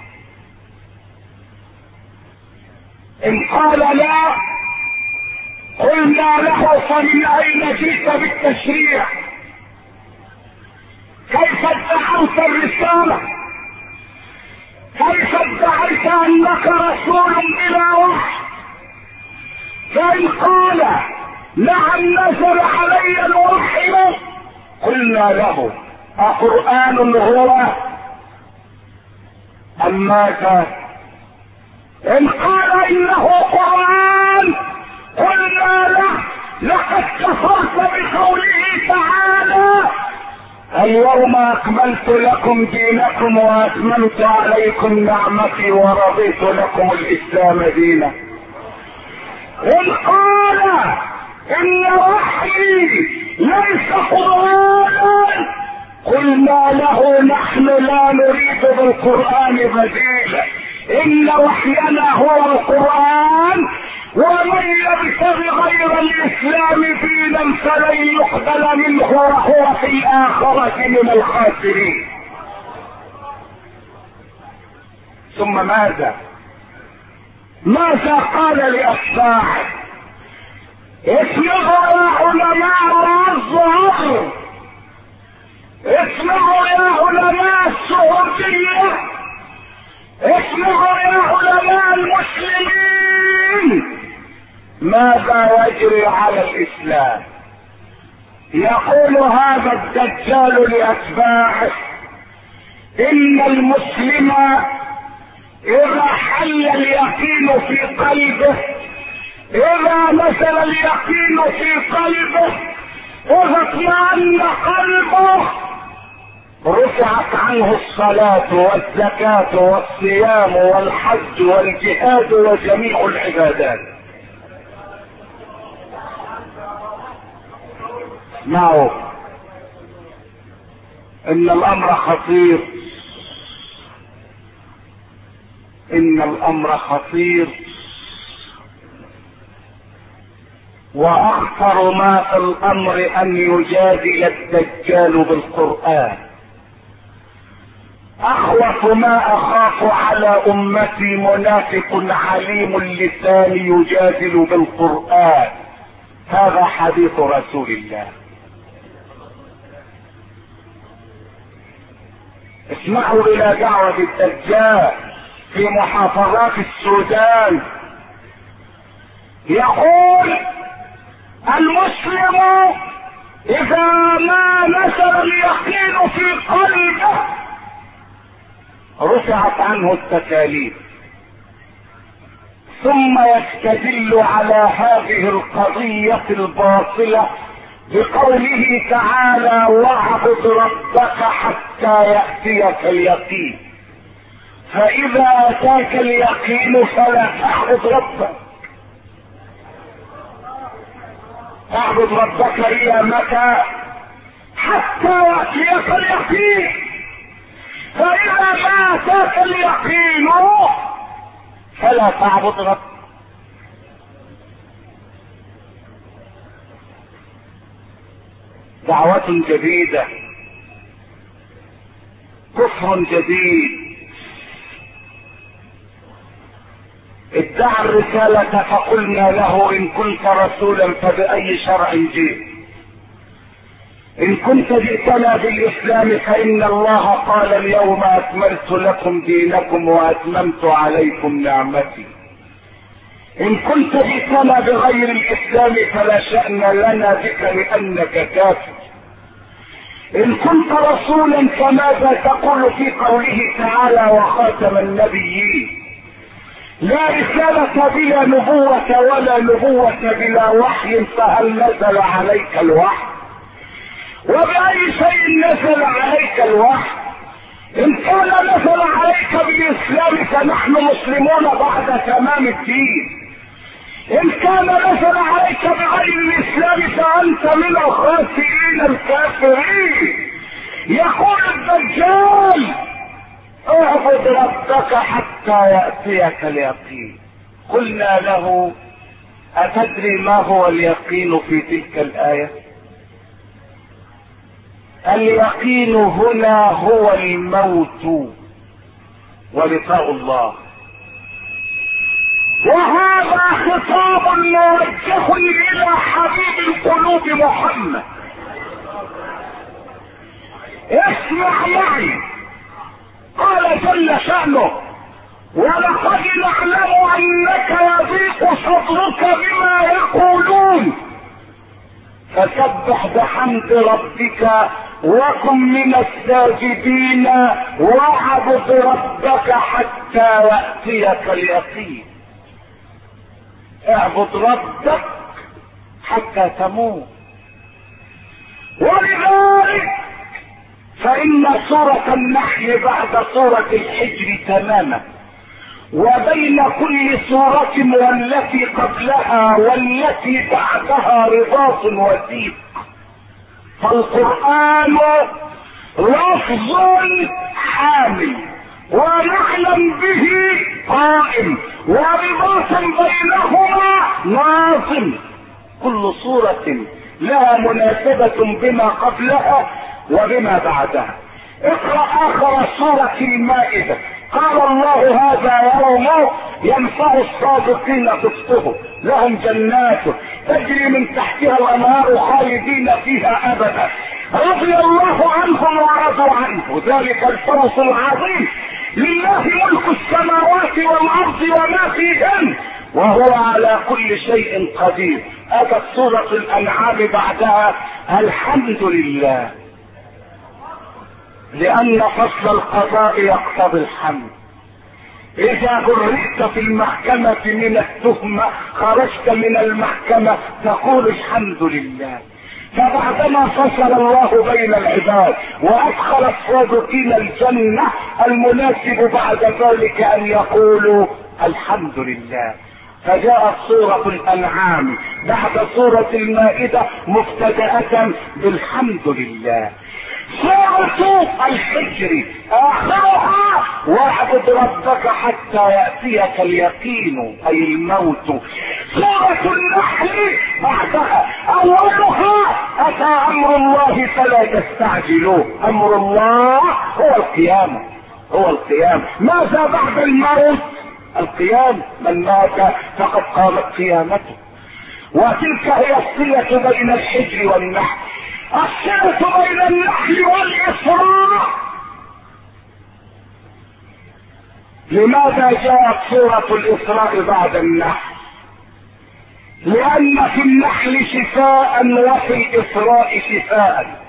إن قال لا، قلنا له فمن أين جئت بالتشريع؟ كيف ادعوت الرسالة؟ كيف ادعيت أنك رسول بلا وحي؟ فإن قال نعم نزل علي الوحي، قلنا له أقرآن هو أم ماذا؟ إن قال إنه قرآن قلنا له لقد كفرت بقوله تعالى اليوم اكملت لكم دينكم واتممت عليكم نعمتي ورضيت لكم الاسلام دينا. إن قال ان وحيي ليس قرآنا قلنا له نحن لا نريد بالقرآن بديلا، ان وحينا هو القرآن، ومن يبتغي غير الاسلام دينا فلن يقبل منه وهو في الاخرة من الخاسرين. ثم ماذا قال لأتباعه؟ اسمعوا يا علماء الازهر، اسمعوا يا علماء السعودية، اسمعوا يا علماء المسلمين، ماذا يجري على الاسلام. يقول هذا الدجال لاتباعه ان المسلم اذا حل اليقين في قلبه، اذا نزل اليقين في قلبه، اذا اطمأن قلبه، رفعت عنه الصلاة والزكاة والصيام والحج والجهاد وجميع العبادات. اسمعوا، ان الامر خطير، ان الامر خطير، واخطر ما في الامر ان يجادل الدجال بالقرآن. اخوف ما اخاف على امتي منافق عليم اللسان يجادل بالقرآن. هذا حديث رسول الله. اسمعوا الى دعوة الدجال في محافظات السودان. يقول المسلم اذا ما نزل اليقين في قلبه رفعت عنه التكاليف. ثم يستدل على هذه القضية الباطلة بقوله تعالى واعبد ربك حتى يأتيك اليقين. فإذا أتاك اليقين فلا تعبد ربك. اعبد ربك إلى متى؟ حتى يأتيك اليقين. فإذا ما أتاك اليقين فلا تعبد ربك. دعوة جديدة، كفر جديد. ادعى الرسالة فقلنا له ان كنت رسولا فبأي شرع جئت؟ ان كنت جئتنا بالاسلام فان الله قال اليوم اكملت لكم دينكم واتممت عليكم نعمتي. ان كنت جئتنا بغير الاسلام فلا شأن لنا بك لانك كافر. ان كنت رسولا فماذا تقول في قوله تعالى وخاتم النبيين؟ لا رسالة بلا نبوة ولا نبوة بلا وحي، فهل نزل عليك الوحي؟ وبأي شيء نزل عليك الوحي؟ ان كان نزل عليك بالاسلام فنحن مسلمون بعد تمام الدين. ان كان نزل عليك بغير الاسلام فانت من الخاسرين الكافرين. يقول الدجال اعبد ربك حتى يأتيك اليقين. قلنا له اتدري ما هو اليقين في تلك الآية؟ اليقين هنا هو الموت ولقاء الله. وهذا خطاب موجه الى حبيب القلوب محمد. اسمع معي، قال جل شأنه ولقد نعلم انك يضيق صدرك بما يقولون فسبح بحمد ربك وكن من الساجدين واعبد ربك حتى يأتيك اليقين. اعبد ربك حتى تموت. ولذلك فإن سورة النحل بعد سورة الحجر تماما، وبين كل سورة والتي قبلها والتي بعدها رباط وثيق. فالقرآن لفظ حامل ونعلم به قائم، ورباط بينهما ناظم. كل سورة لها مناسبة بما قبلها وبما بعدها. اقرأ آخر سورة المائدة، قال الله هذا يوم ينفع الصادقين صدقهم، لهم جنات تجري من تحتها الانهار خالدين فيها ابدا، رضي الله عنهم ورضوا عنه، ذلك الفوز العظيم. لله ملك السماوات والارض وما فيهن وهو على كل شيء قدير. اتت سورة الانعام بعدها الحمد لله، لان فصل القضاء يقتضي الحمد. اذا برئت في المحكمة من التهمة خرجت من المحكمة تقول الحمد لله. فبعدما فصل الله بين العباد وادخل الصادقين الجنة، المناسب بعد ذلك ان يقولوا الحمد لله. فجاءت سورة الانعام بعد سورة المائدة مبتدأة بالحمد لله. سورة الحجر اخرها واعبد ربك حتى يأتيك اليقين اي الموت. سورة النحل بعدها اولها اتى امر الله فلا تستعجلوه. امر الله هو القيامة، هو القيامة. ماذا بعد الموت؟ القيامة. من مات فقد قامت قيامته. وتلك هي الصلة بين الحجر والنحل. الصلة بين النحل والإسراء. لماذا جاءت سورة الإسراء بعد النحل؟ لأن في النحل شفاء وفي الإسراء شفاء.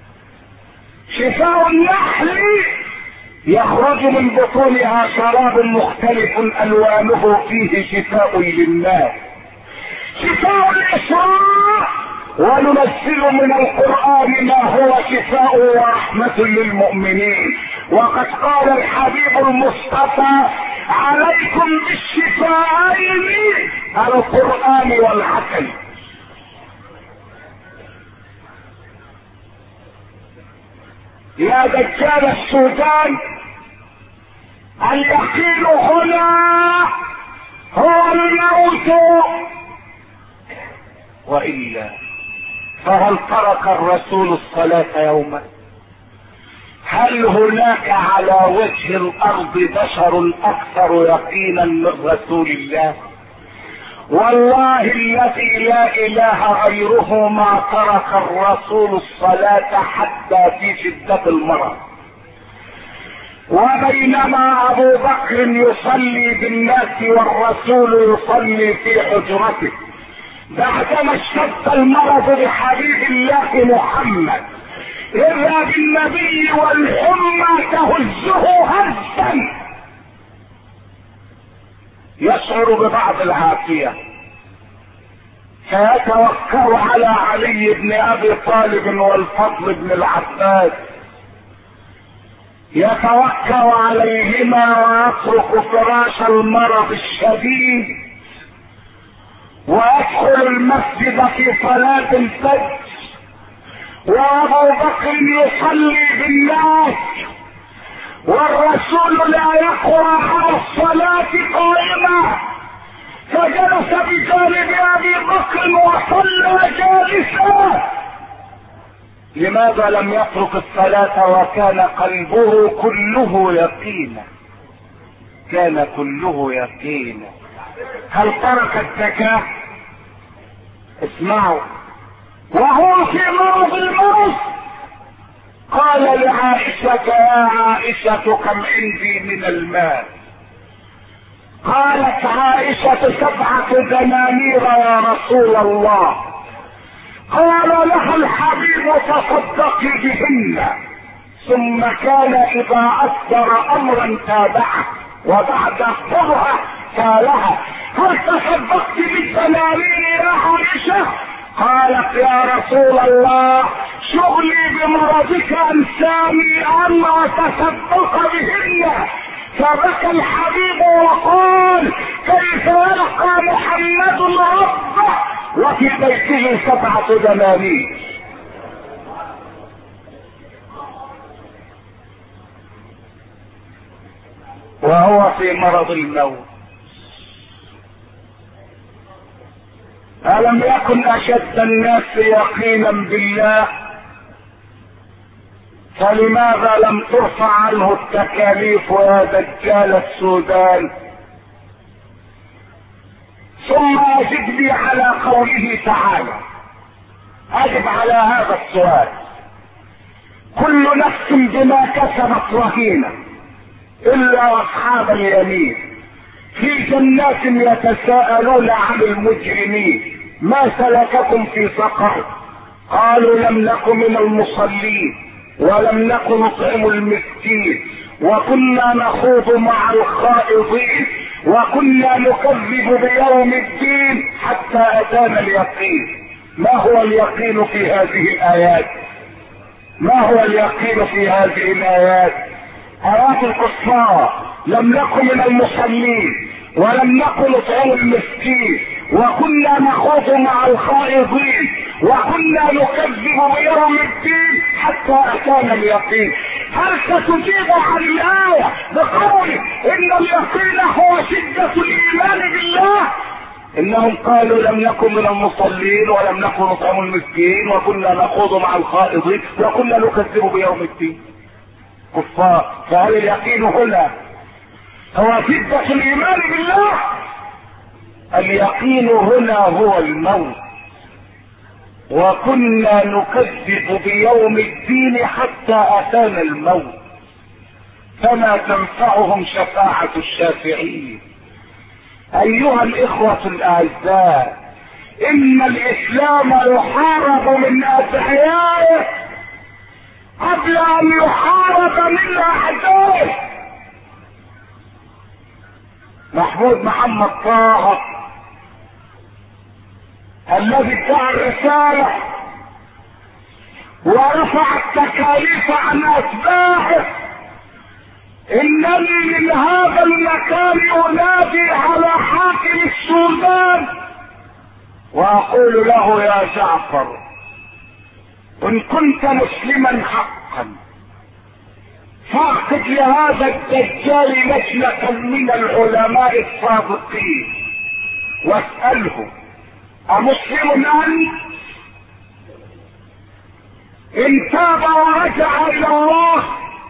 شفاء النحل يخرج من بطونها شراب مختلف ألوانه فيه شفاء للناس. شفاء الإسراء وننزل من القرآن ما هو شفاء ورحمة للمؤمنين. وقد قال الحبيب المصطفى عليكم بالشفاءين القرآن والعقل. يا دجال السودان، اليقين هنا هو الموت، وإلا فهل ترك الرسول الصلاة يوما؟ هل هناك على وجه الأرض بشر أكثر يقينا من رسول الله؟ والله الذي لا إله غيره ما ترك الرسول الصلاة حتى في شدة المرض. وبينما أبو بكر يصلي بالناس والرسول يصلي في حجرته، بعدما اشتد المرض بحبيب الله محمد، إذا بالنبي والحمى تهزه هزا يشعر ببعض العافية، فيتوكل على علي بن ابي طالب والفضل بن العباس، يتوكل عليهما ويترك فراش المرض الشديد ويدخل المسجد في صلاة الفجر، وابو بكر يصلي بالناس والرسول لا يقوى على الصلاة قائمة، فجلس بجانب ابي بكر وصلى جالسا. لماذا لم يترك الصلاة وكان قلبه كله يقينا؟ كان كله يقينا. هل ترك الزكاة؟ اسمعوا، وهو في مرض الموت قال لعائشة يا عائشة كم عندي من المال؟ قالت عائشة 7 دنانير يا رسول الله. قال لها الحبيب تصدقي بهن. ثم كان اذا اصدر امرا تابعه وبعد قرها سالها هل تصدقت بالدنانير يا عائشة؟ قالت يا رسول الله شغلي بمرضك انساني ان اتصدق بهن. فبكى الحبيب وقال كيف يلقى محمد ربه وفي بيته 7 دنانير. وهو في مرض الموت. ألم يكن أشد الناس يقينا بالله؟ فلماذا لم ترفع عنه التكاليف يا دجال السودان؟ ثم أجب لي على قوله تعالى، أجب على هذا السؤال. كل نفس بما كسبت رهينة إلا أصحاب اليمين في جنات يتساءلون عن المجرمين ما سلككم في سقر؟ قالوا لم نكن من المصلين ولم نكن نطعم المسكين وكنا نخوض مع الخائضين وكنا نكذب بيوم الدين حتى أتانا اليقين. ما هو اليقين في هذه الآيات؟ ما هو اليقين في هذه الآيات؟ آيات الكفار لم نكن من المصلين ولم نكن نطعم المسكين وكنا نخوض مع الخائضين وكنا نكذب بيوم الدين حتى أتانا اليقين. هل ستجيب عن الآية بقول إن اليقين هو شدة الإيمان بالله؟ إنهم قالوا لم نكن من المصلين ولم نكن نطعم المسكين وكنا نخوض مع الخائضين وكنا نكذب بيوم الدين. كفار. فهل اليقين هنا هو شدة الإيمان بالله؟ اليقين هنا هو الموت. وكنا نكذب بيوم الدين حتى أتانا الموت فما تنفعهم شفاعة الشافعين. أيها الإخوة الأعزاء، إن الإسلام يحارب من أدعيائه قبل أن يحارب من أعدائه. محمود محمد طه الذي ادعى الرسالة ورفع التكاليف عن أتباعه، إنني من هذا المكان أنادي على حاكم السودان وأقول له يا جعفر إن كنت مسلما حقا فاعقد لهذا الدجال لجنة من العلماء الصادقين واسأله أمسلم أنت؟ إن تاب ورجع إلى الله،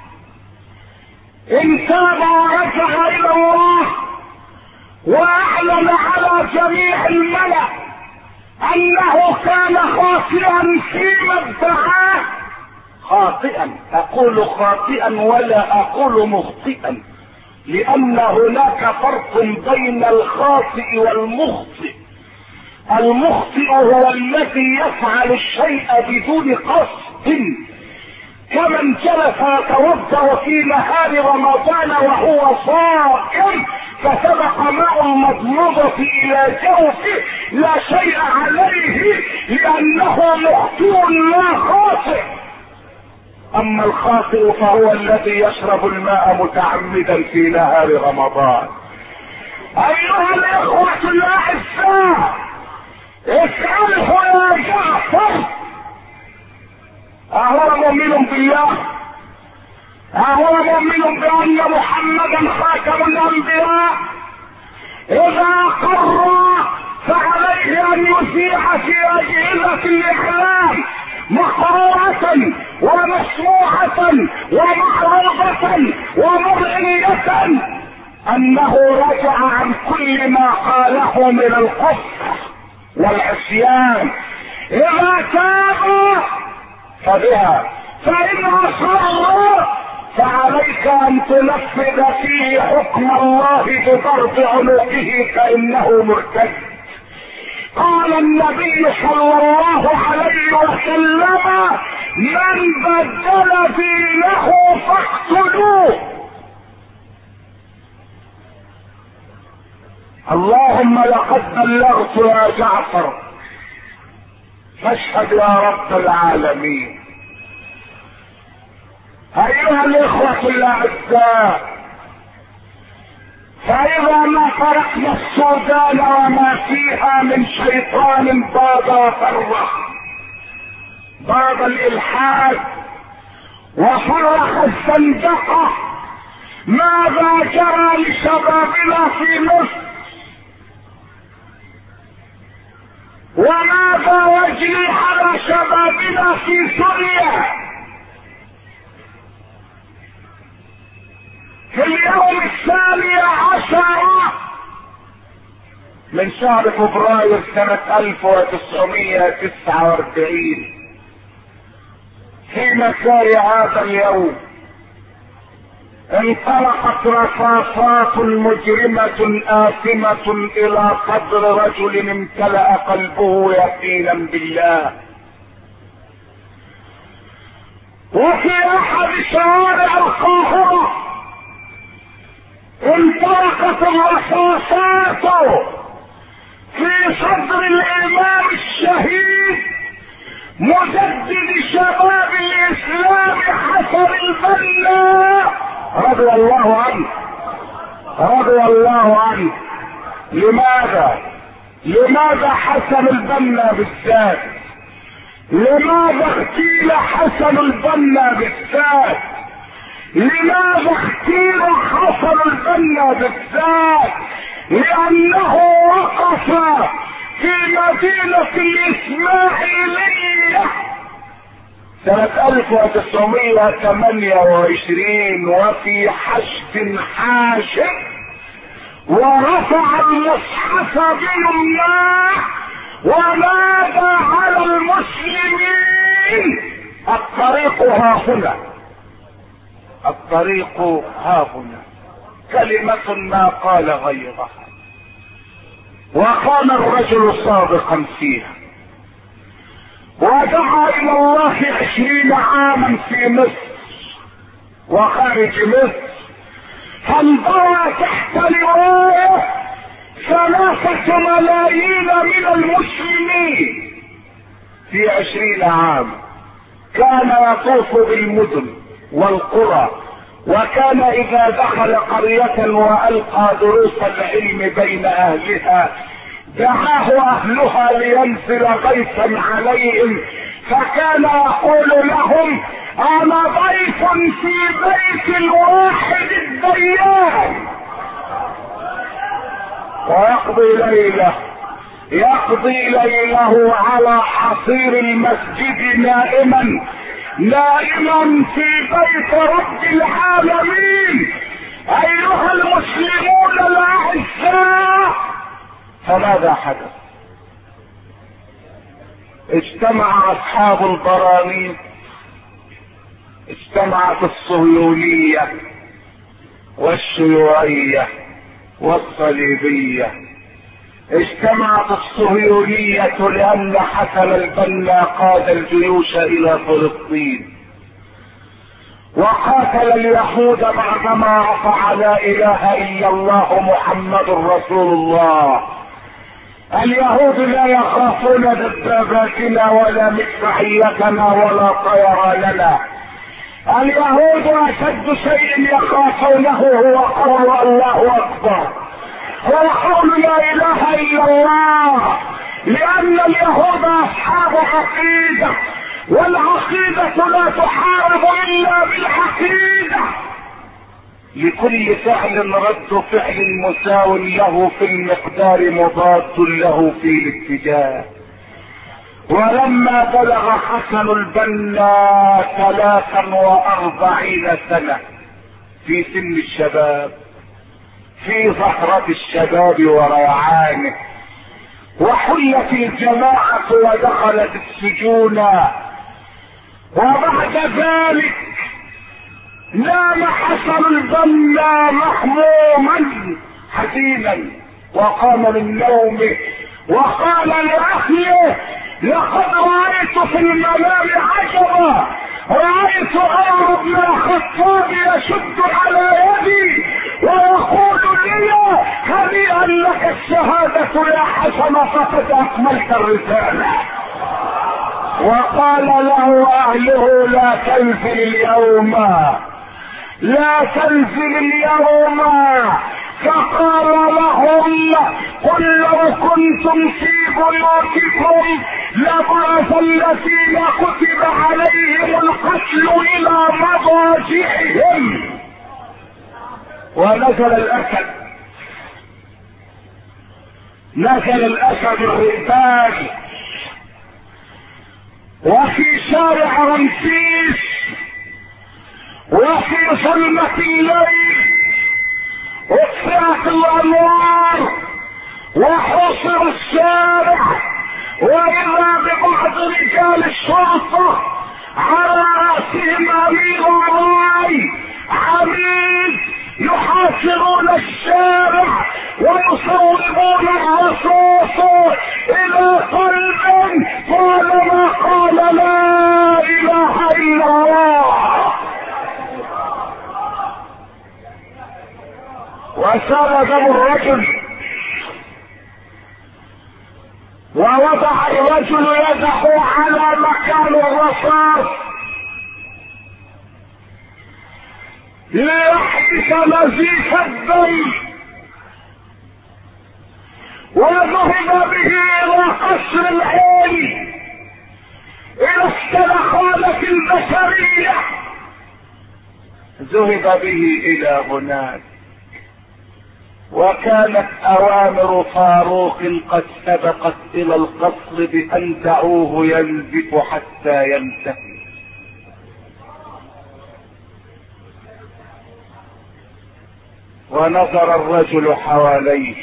إن تاب ورجع إلى الله وأعلن على جميع الملأ أنه كان خاطئا فيما ادعاه، خاطئا، أقول خاطئا ولا أقول مخطئا، لأن هناك فرق بين الخاطئ والمخطئ. المخطئ هو الذي يفعل الشيء بدون قصد، كمن جلس يتوضا في نهار رمضان وهو صائم فسبق ماء المضمضة الى جوفه لا شيء عليه لانه مخطئ لا خاطئ. اما الخاطئ فهو الذي يشرب الماء متعمدا في نهار رمضان. ايها الاخوة الاعزاء، اسأله يا جعفر اهو مؤمن بالله؟ اهو مؤمن بان محمدا خاتم الانبياء؟ اذا اقر فعليه ان يذيع في اجهزة الاعلام مقروءة ومسموعة ومعروضة ومرئية انه رجع عن كل ما قاله من الكفر والعصيان. اذا تاب فبها، فإن أصر فعليك أن تنفذ فيه حكم الله بضرب عنقه فإنه مرتد. قال النبي صلى الله عليه وسلم من بدل دينه فاقتلوه. اللهم لقد بلغت يا جعفر فاشهد يا رب العالمين. ايها الاخوة الاعزاء، فاذا ما تركنا السودان وما فيها من شيطان باد وفرخ، باد الالحاد وفرخ الزندقة، ماذا جرى لشبابنا في مصر؟ وماذا يجري على شبابنا في سوريا؟ في اليوم 12 من شهر فبراير سنة 1949 في مساء هذا اليوم انطلقت رصاصات مجرمة آثمة الى صدر رجل امتلأ قلبه يقينا بالله. وفي احد شوارع القاهرة انطلقت الرصاصات في صدر الامام الشهيد مجدد شباب الاسلام حسن البنا رضي الله عنه، رضي الله عنه. لماذا حسن البنا بالذات؟ لماذا اغتيل حسن البنا بالذات؟ لماذا اغتيل حسن البنا بالذات؟ لانه وقف في مدينة الاسماعيلية سنة 1928 وفي حشد حاشد، ورفع المصحف بالله ونادى على المسلمين: الطريق ها هنا، الطريق ها هنا. كلمة ما قال غيرها، وكان الرجل صادقا فيها، ودعا الى الله 20 عاما في مصر وخارج مصر، فانضوى تحت لواءه 3 ملايين من المسلمين في 20 عام. كان يطوف بالمدن والقرى، وكان اذا دخل قرية والقى دروس العلم بين اهلها دعاه اهلها لينزل غيثا عليهم، فكان يقول لهم: انا ضيف في بيت الواحد الديان. ويقضي ليله على حصير المسجد نائما في بيت رب العالمين. ايها المسلمون الاعزاء، فماذا حدث؟ اجتمع اصحاب البرانيق، اجتمعت الصهيونية والشيوعية والصليبية. اجتمعت الصهيونية لان حسن البنا قاد الجيوش الى فلسطين، وقاتل اليهود بعدما رفع لا اله الا الله محمد رسول الله. اليهود لا يخافون دباباتنا ولا مدفعيتنا ولا طيراننا. اليهود اشد شيء يخافونه هو قول الله اكبر، هو قول لا اله الا الله، لان اليهود اصحاب عقيدة، والعقيدة لا تحارب الا بالعقيدة. لكل فعل رد فعل مساو له في المقدار مضاد له في الاتجاه. ولما بلغ حسن البنا 43 سنة في سن الشباب، في زهرة الشباب وريعانه، وحلت الجماعة ودخلت السجون، وبعد ذلك نام حسن البنا محموما حزينا، وقام من نومه وقال لاهله: لقد رأيت في المنام عجبا، رأيت عمر بن الخطاب يشد على يدي ويقول لي: هنيئا لك الشهادة يا حسن، فقد اكملت الرسالة. وقال له اهله لا تنزل اليوم، لا تنزل اليوم. فقال لهم قل لو كنتم في بيوتكم لبعث الذين كتب عليهم القتل الى مضاجعهم. ونزل الاسد، نزل الاسد الرئبان، وفي شارع رمسيس وفي ظلمة الليل اطفئت الانوار وحصر الشارع، واذا ببعض رجال الشرطة على راسهم امير الراي عميد يحاصرون الشارع ويصوبون الرصاص الى قلب طالما قال لا اله الا الله. وسال دم الرجل، ووضع الرجل يده على مكان الرصاص ليحدث نزيف الدم، وذهب به الى قصر العين الى السلخانة البشرية، ذهب به الى هناك. وكانت اوامر فاروق قد سبقت الى القصر بان دعوه ينزف حتى ينتهي. ونظر الرجل حواليه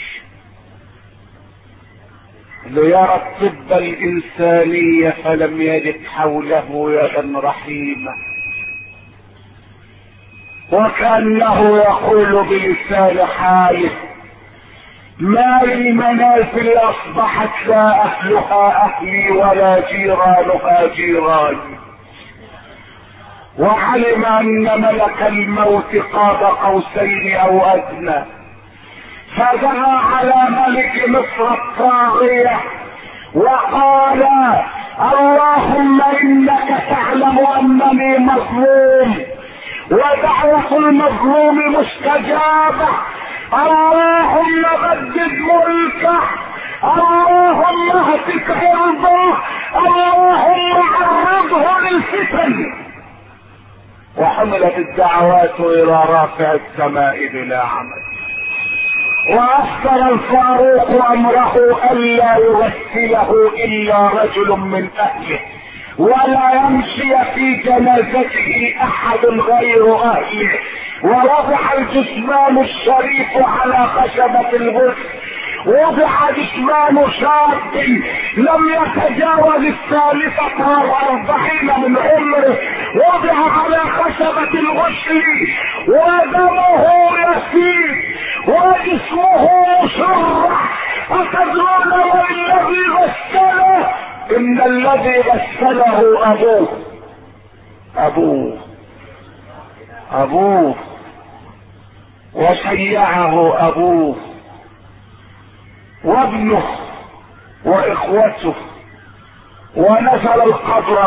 ليرى الطب الانساني فلم يجد حوله يدا رحيمة، وكأنه يقول بلسان حاله ما للمنازل اصبحت لا اهلها اهلي ولا جيرانها جيراني. وعلم ان ملك الموت قاب قوسين او ادنى، فدعا على ملك مصر الطاغية وقال اللهم انك تعلم انني مظلوم ودعوة المظلوم مستجابة، اللهم بدد ملكه، اللهم اهتك عرضه، اللهم عرضه للفتن. وحملت الدعوات الى رافع السماء بلا عمل. واخبر الفاروق امره الا يغسله الا رجل من اهله، ولا يمشي في جنازته احد غير اهله. ووضع الجثمان الشريف على خشبة الغسل، وضع جثمان شاب لم يتجاوز 43 من عمره، وضع على خشبة الغسل ودمه يسيل وجسمه مشرح. أتدرون ما الذي غسله؟ إن الذي غسله أبوه وشيعه أبوه وابنه وإخوته. ونزل القبر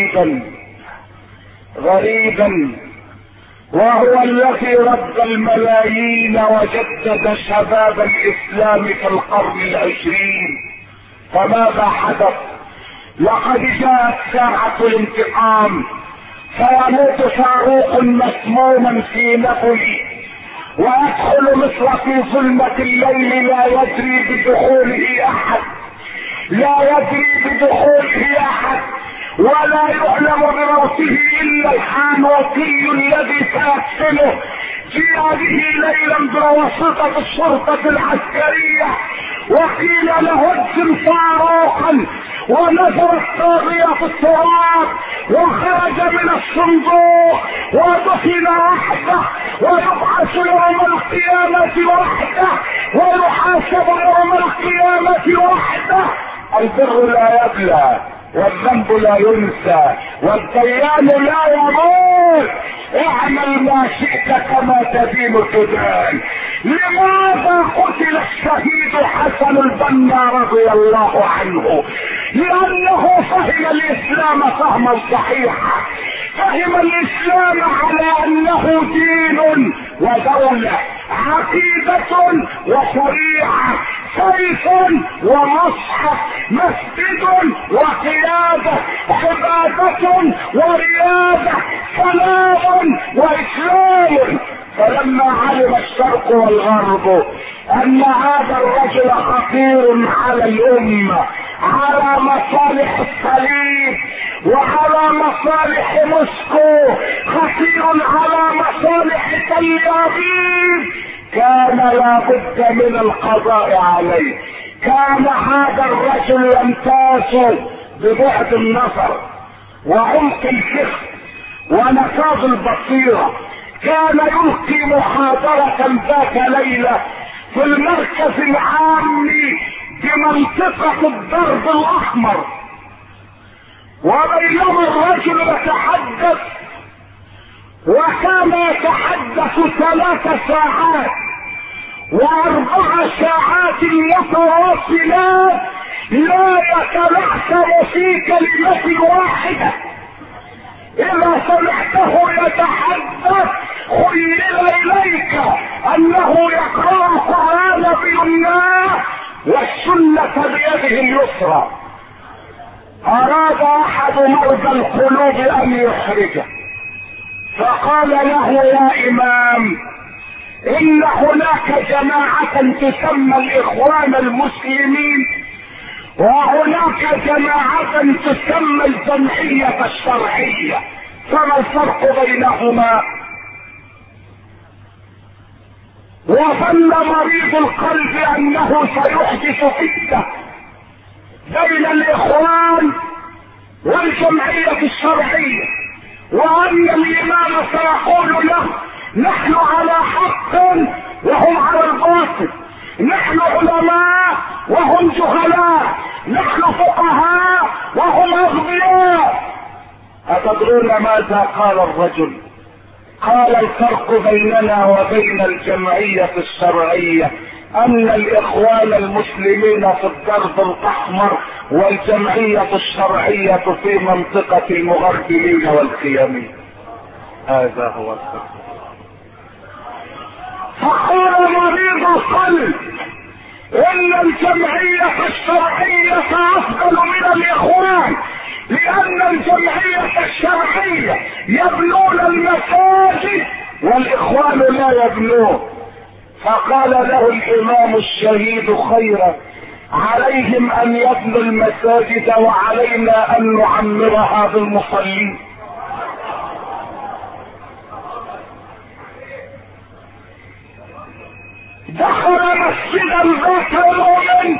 غريبا، وهو الذي رد الملايين وجدد شباب الإسلام في القرن 20. فماذا حدث؟ لقد جاءت ساعة الانتقام، فيموت فاروق مسموما في نابلي، ويدخل مصر في ظلمة الليل لا يدري بدخوله احد، ولا يعلم بموته الا الحانوتي الذي سيدفنه في هذه ليلا بواسطة الشرطة العسكرية. وقيل له ادفن فاروقا، ونزل الطاغية في التراب وخرج من الصندوق ودفن وحده، ويبعث يوم القيامة وحده، ويحاسب يوم القيامة وحده. البر لا يبلى والذنب لا ينسى والديان لا يموت. اعمل ما شئت كما تدين تدان. لماذا قتل الشهيد حسن البنا رضي الله عنه؟ لانه فهم الاسلام فهما صحيحا، فهم الاسلام على انه دين ودولة، عقيدة وشريعة، سيف ومصحف، مسجد وقيادة، عبادة ورياضة، سلام واسلام. فلما علم الشرق والغرب ان هذا الرجل خطير على الامة، على مصالح الصليب وعلى مصالح موسكو، خطير على مصالح تل ابيب، كان لابد من القضاء عليه. كان هذا الرجل يمتاز ببعد النظر وعمق الفكر ونفاذ البصيرة. كان يلقي محاضرة ذات ليلة في المركز العام بمنطقة الدرب الاحمر، وبينما الرجل يتحدث، وكان يتحدث 3 ساعات و4 ساعات متواصلات لا يتلعثم في كلمة واحدة. اذا سمعته يتحدث خيل اليك انه يقرأ القرآن بيمناه والسنة بيده اليسرى. اراد احد مرضى القلوب ان يخرجه، فقال له يا امام، ان هناك جماعة تسمى الاخوان المسلمين، وهناك جماعة تسمى الجمعية الشرعية، فما الفرق بينهما؟ وظن مريض القلب انه سيحدث فتنة بين الاخوان والجمعية الشرعية، وان الامام سيقول له نحن على حق وهم على الباطل، نحن علماء وهم جهلاء، نحن فقهاء وهم اغبياء. اتدرون ماذا قال الرجل؟ قال الفرق بيننا وبين الجمعية الشرعية ان الاخوان المسلمين في الدرب الاحمر والجمعية الشرعية في منطقة المغربلين والخيامين. هذا هو الفرق. فقال مريض القلب ان الجمعية الشرعية افضل من الاخوان، لان الجمعية الشرعية يبنون المساجد والاخوان لا يبنون. فقال له الامام الشهيد خيرا، عليهم ان يبنوا المساجد وعلينا ان نعمرها بالمصلين. دخل مسجدا ذات يوم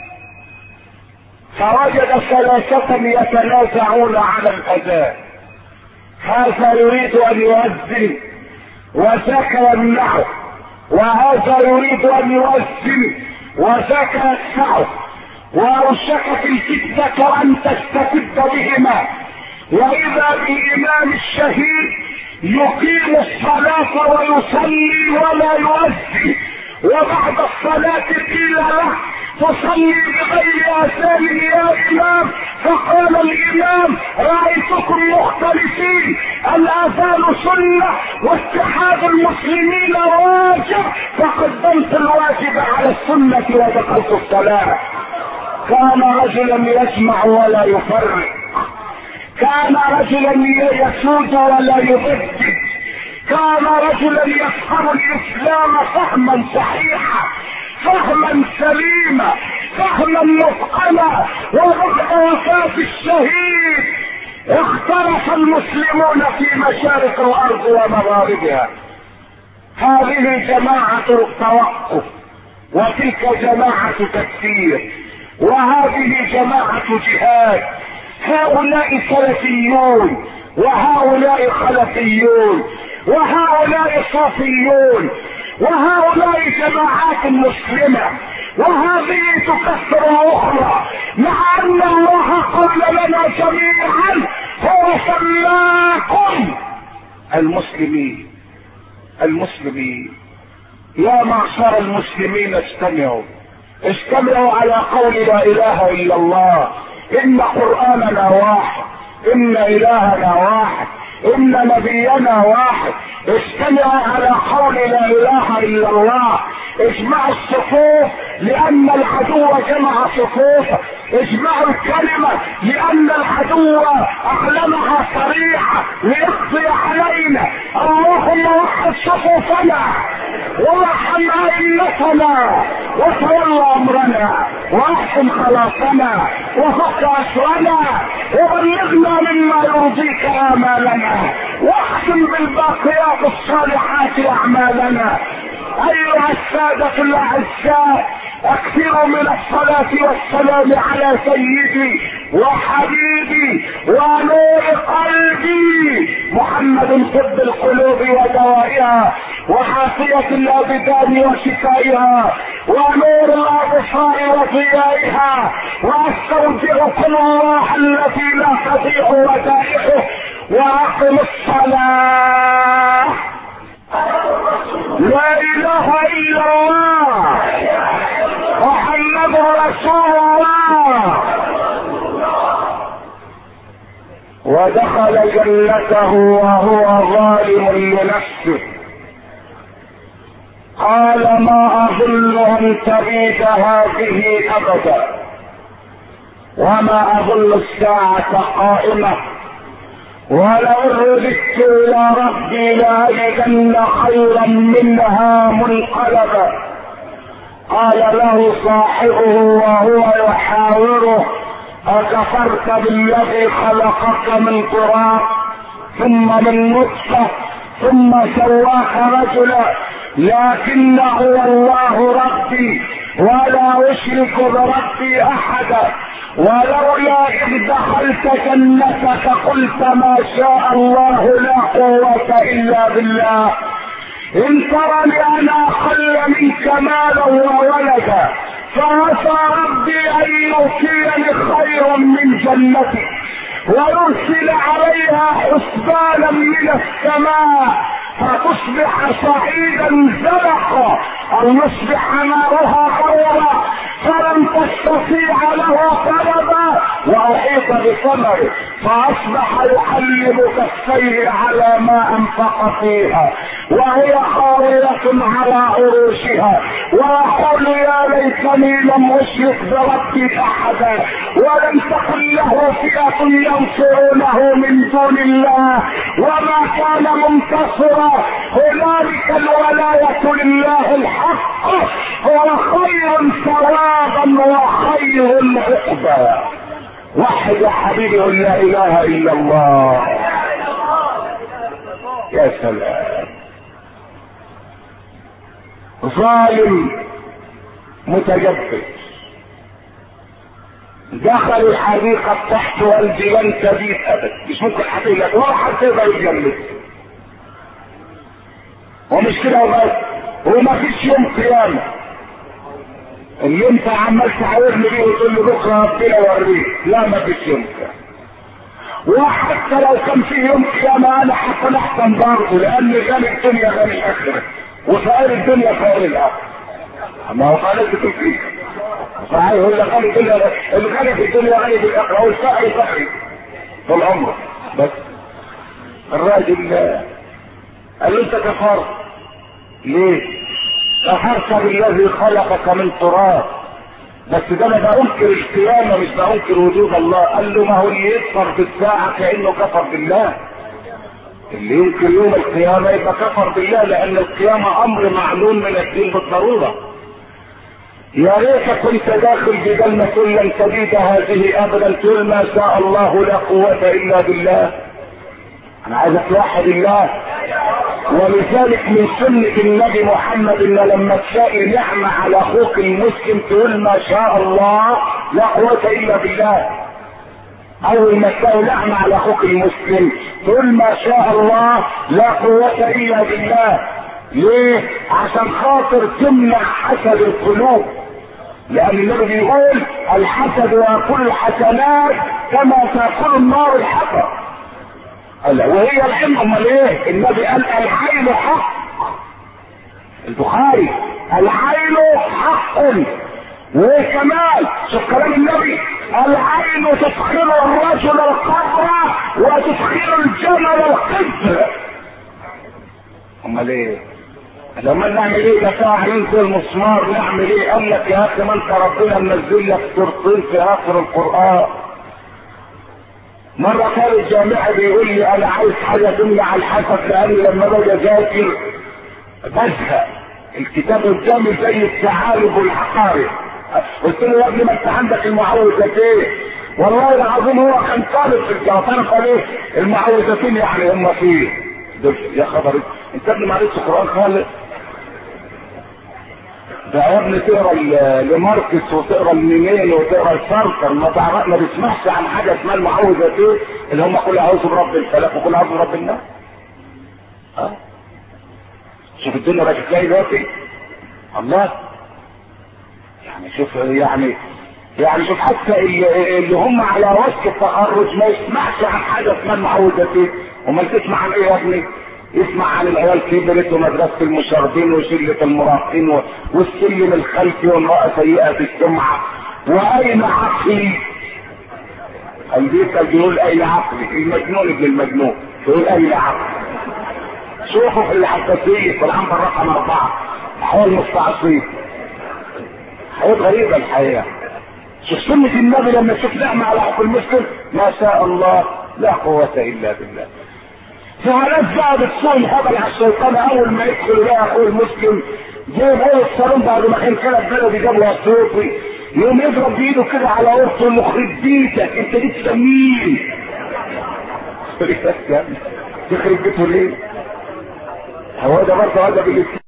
فوجد 3 يتنازعون على الاذان، هذا يريد ان يؤذن وذاك يمنعه، وهذا يريد ان يؤذن وذاك يدفعه، واوشكت الفتنة ان تستفد بهما، واذا بالامام الشهيد يقيم الصلاة ويصلي ولا يؤذن، وبعد الصلاة قيل له تصلي بغير اذان يا امام، فقال الامام رايتكم مختلفين، الاذان سنة واتحاد المسلمين واجب، فقدمت الواجب على السنة ودخلت الصلاة. كان رجلا يجمع ولا يفرق، كان رجلا يسود ولا يبدد، كان رجلا يفهم الاسلام فهما صحيحا، فهما سليما، فهما متقنا. وبعد وفاة الشهيد اختلف المسلمون في مشارق الارض ومغاربها. هذه جماعة التوقف، وتلك جماعة تكفير، وهذه جماعة جهاد. هؤلاء سلفيون، وهؤلاء خلفيون، وهؤلاء صوفيون، وهؤلاء جماعات مسلمة، وهذه تكفر الاخرى، مع ان الله قال لنا جميعا هو سماكم المسلمين. المسلمين يا معشر المسلمين اجتمعوا على قول لا اله الا الله، ان قرآننا واحد، ان الهنا واحد، ان نبينا واحد. اجتمعوا على قول لا اله الا الله، اجمعوا الصفوف لان العدو جمع صفوف، اجمعوا الكلمة لان العدو اعلنها صريحة ليقضي علينا. اللهم وحد صفوفنا وارحم ائمتنا وتولى امرنا واحسن خلاصنا وفك اسرنا وبلغنا مما يرضيك امالنا واختم بالباقيات الصالحات اعمالنا. ايها السادة الاعزاء، اكثروا من الصلاة والسلام على سيدي وحبيبي ونور قلبي محمد طب القلوب ودوائها وعافية الابدان وشفائها ونور الابصار وضيائها. واستودعكم الله الذي لا تضيع ودائعه. واقم الصلاة. لا اله الا الله محمد رسول الله. ودخل جنته وهو ظالم لنفسه. قال ما اظن ان تبيد هذه ابدا وما اظن الساعة قائمة ولو رددت الى ربي لاجدن خيرا منها منقلبا. قال له صاحبه وهو يحاوره اكفرت بالذي خلقك من تراب ثم من نطفة ثم سواك رجلا لكن هو الله ربي ولا اشرك بربي احدا. ولولا اذ دخلت جنتك قلت ما شاء الله لا قوة الا بالله. ان ترني انا اقل منك مالا وولدا فعسى ربي ان يؤتيني خيرا من جنتك ويرسل عليها حسبانا من السماء فتصبح صعيدا زلقا او يصبح نارها حرورا فلن تستطيع له طلبا واحيط بثمره فاصبح يقلب كفيه على ما انفق فيها وهي خاوية على عروشها ويقول يا ليتني لم اشرك بربي احدا ولم تكن له فئة ينصرونه من دون الله وما كان منتصرا. هنالك الولاية لله الحق هو خير ثوابا وخير عقبا. وحد يا حبيبي قل لا اله الا الله. يا سلام. ظالم متجبر دخل الحديقة تحت والجبال تبيت ابد مش ممكن حقيقة ولا حد يقدر يتجمد. ومش كده وبس وما فيش يوم قيامة اللي انت عمال تعاورني بيه وتقول لي بكره ربنا يوريك. لا ما فيش يوم قيامة. وحتى لو كان في يوم قيامة انا حتى احسن برضه لان غني الدنيا غني الاخرة وفقير الدنيا فقير الاخرة. ما هو خالد بتقول فيك صحيح يقول لك غني الدنيا الغني في الدنيا غني في الاخرة والفقير فقير طول عمره. بس الراجل قال له انت كفرت ليه؟ كفرت بالذي خلقك من تراب. بس ده انا بنكر القيامة مش بنكر وجود الله. قال له ما هو اللي يكفر بالساعة كأنه كفر بالله. اللي ينكر يوم القيامة يبقى كفر بالله لان القيامة امر معلوم من الدين بالضرورة. يا ريت كنت داخل جدال تقول لن تبيد هذه ابدا تقول ما شاء الله لا قوة الا بالله. انا عايزك توحد الله. ولذلك من سنة النبي محمد ان لما تلاقي نعمة على اخوك المسلم تقول ما شاء الله لا قوة الا بالله. اول ما تلاقي نعمة على اخوك المسلم تقول ما شاء الله لا قوة الا بالله. ليه؟ عشان خاطر تمنع حسد القلوب. لان النبي بيقول الحسد ياكل الحسنات كما تاكل النار الحطب. وهي العلم. امال ايه؟ النبي قال العين حق. البخاري العين حق وايه كمان؟ شوف كلام النبي: العين تدخل الرجل القبر وتدخل الجمل القدر. امال ايه؟ لما نعمل ايه؟ ده ساعة ينزل مسمار نعمل ايه؟ قال لك يا اخي ما انت ربنا منزل لك سورتين في اخر القرآن. مرة كان الجامعي بيقول لي انا عايز حاجة تمنع الحسد، لاني لما باجي اذاكر بزهق، الكتاب قدامي زي الثعالب والعقارب. قلت له يا ابني ما انت عندك المعوذتين. والله العظيم هو كان طالب في الجوطان، قال ايه المعوذتين يعني هم فيه يا خبر انت ابني ما قريتش القرآن خالص. ده يا ابني تقرا لماركس وتقرا لمينين وتقرا لسارتر، ما بيسمعش عن حاجه اسمها المعوذتين اللي هم كل اعوذ برب الفلق وكل اعوذ برب الناس. شوف الدنيا بقت ازاي دلوقتي. الله يعني شوف يعني شوف حتى اللي هم على وشك التخرج ما يسمعش عن حاجه اسمها المعوذتين. امال تسمع عن ايه يا ابني؟ يسمع عن العيال كبرت ومدرسه المشاغبين وشله المراهقين والسلم الخلفي وامراه سيئه السمعه واين عقلي. البيت بيقول اين عقلي؟ المجنون ابن المجنون يقول اين عقلي. شوفوا في الحساسيه في العنبر رقم 4 حول المستعصين. حياه غريبه الحياه. شوف سنة النبي لما تشوف نعمة على حق المسلم ما شاء الله لا قوة الا بالله. فناس بقى بتسوق الهبل على الشيطان اول ما يدخل بقى اخوه المسلم جايب اول الصالون بعد ما كان كلب بلدي جابه اسيوطي يوم يضرب بايده كده على ورثه انه يخرب بيتك انت لسه مين؟ تخرب بيته ليه؟ هو ده برضه هذا بالاسلام.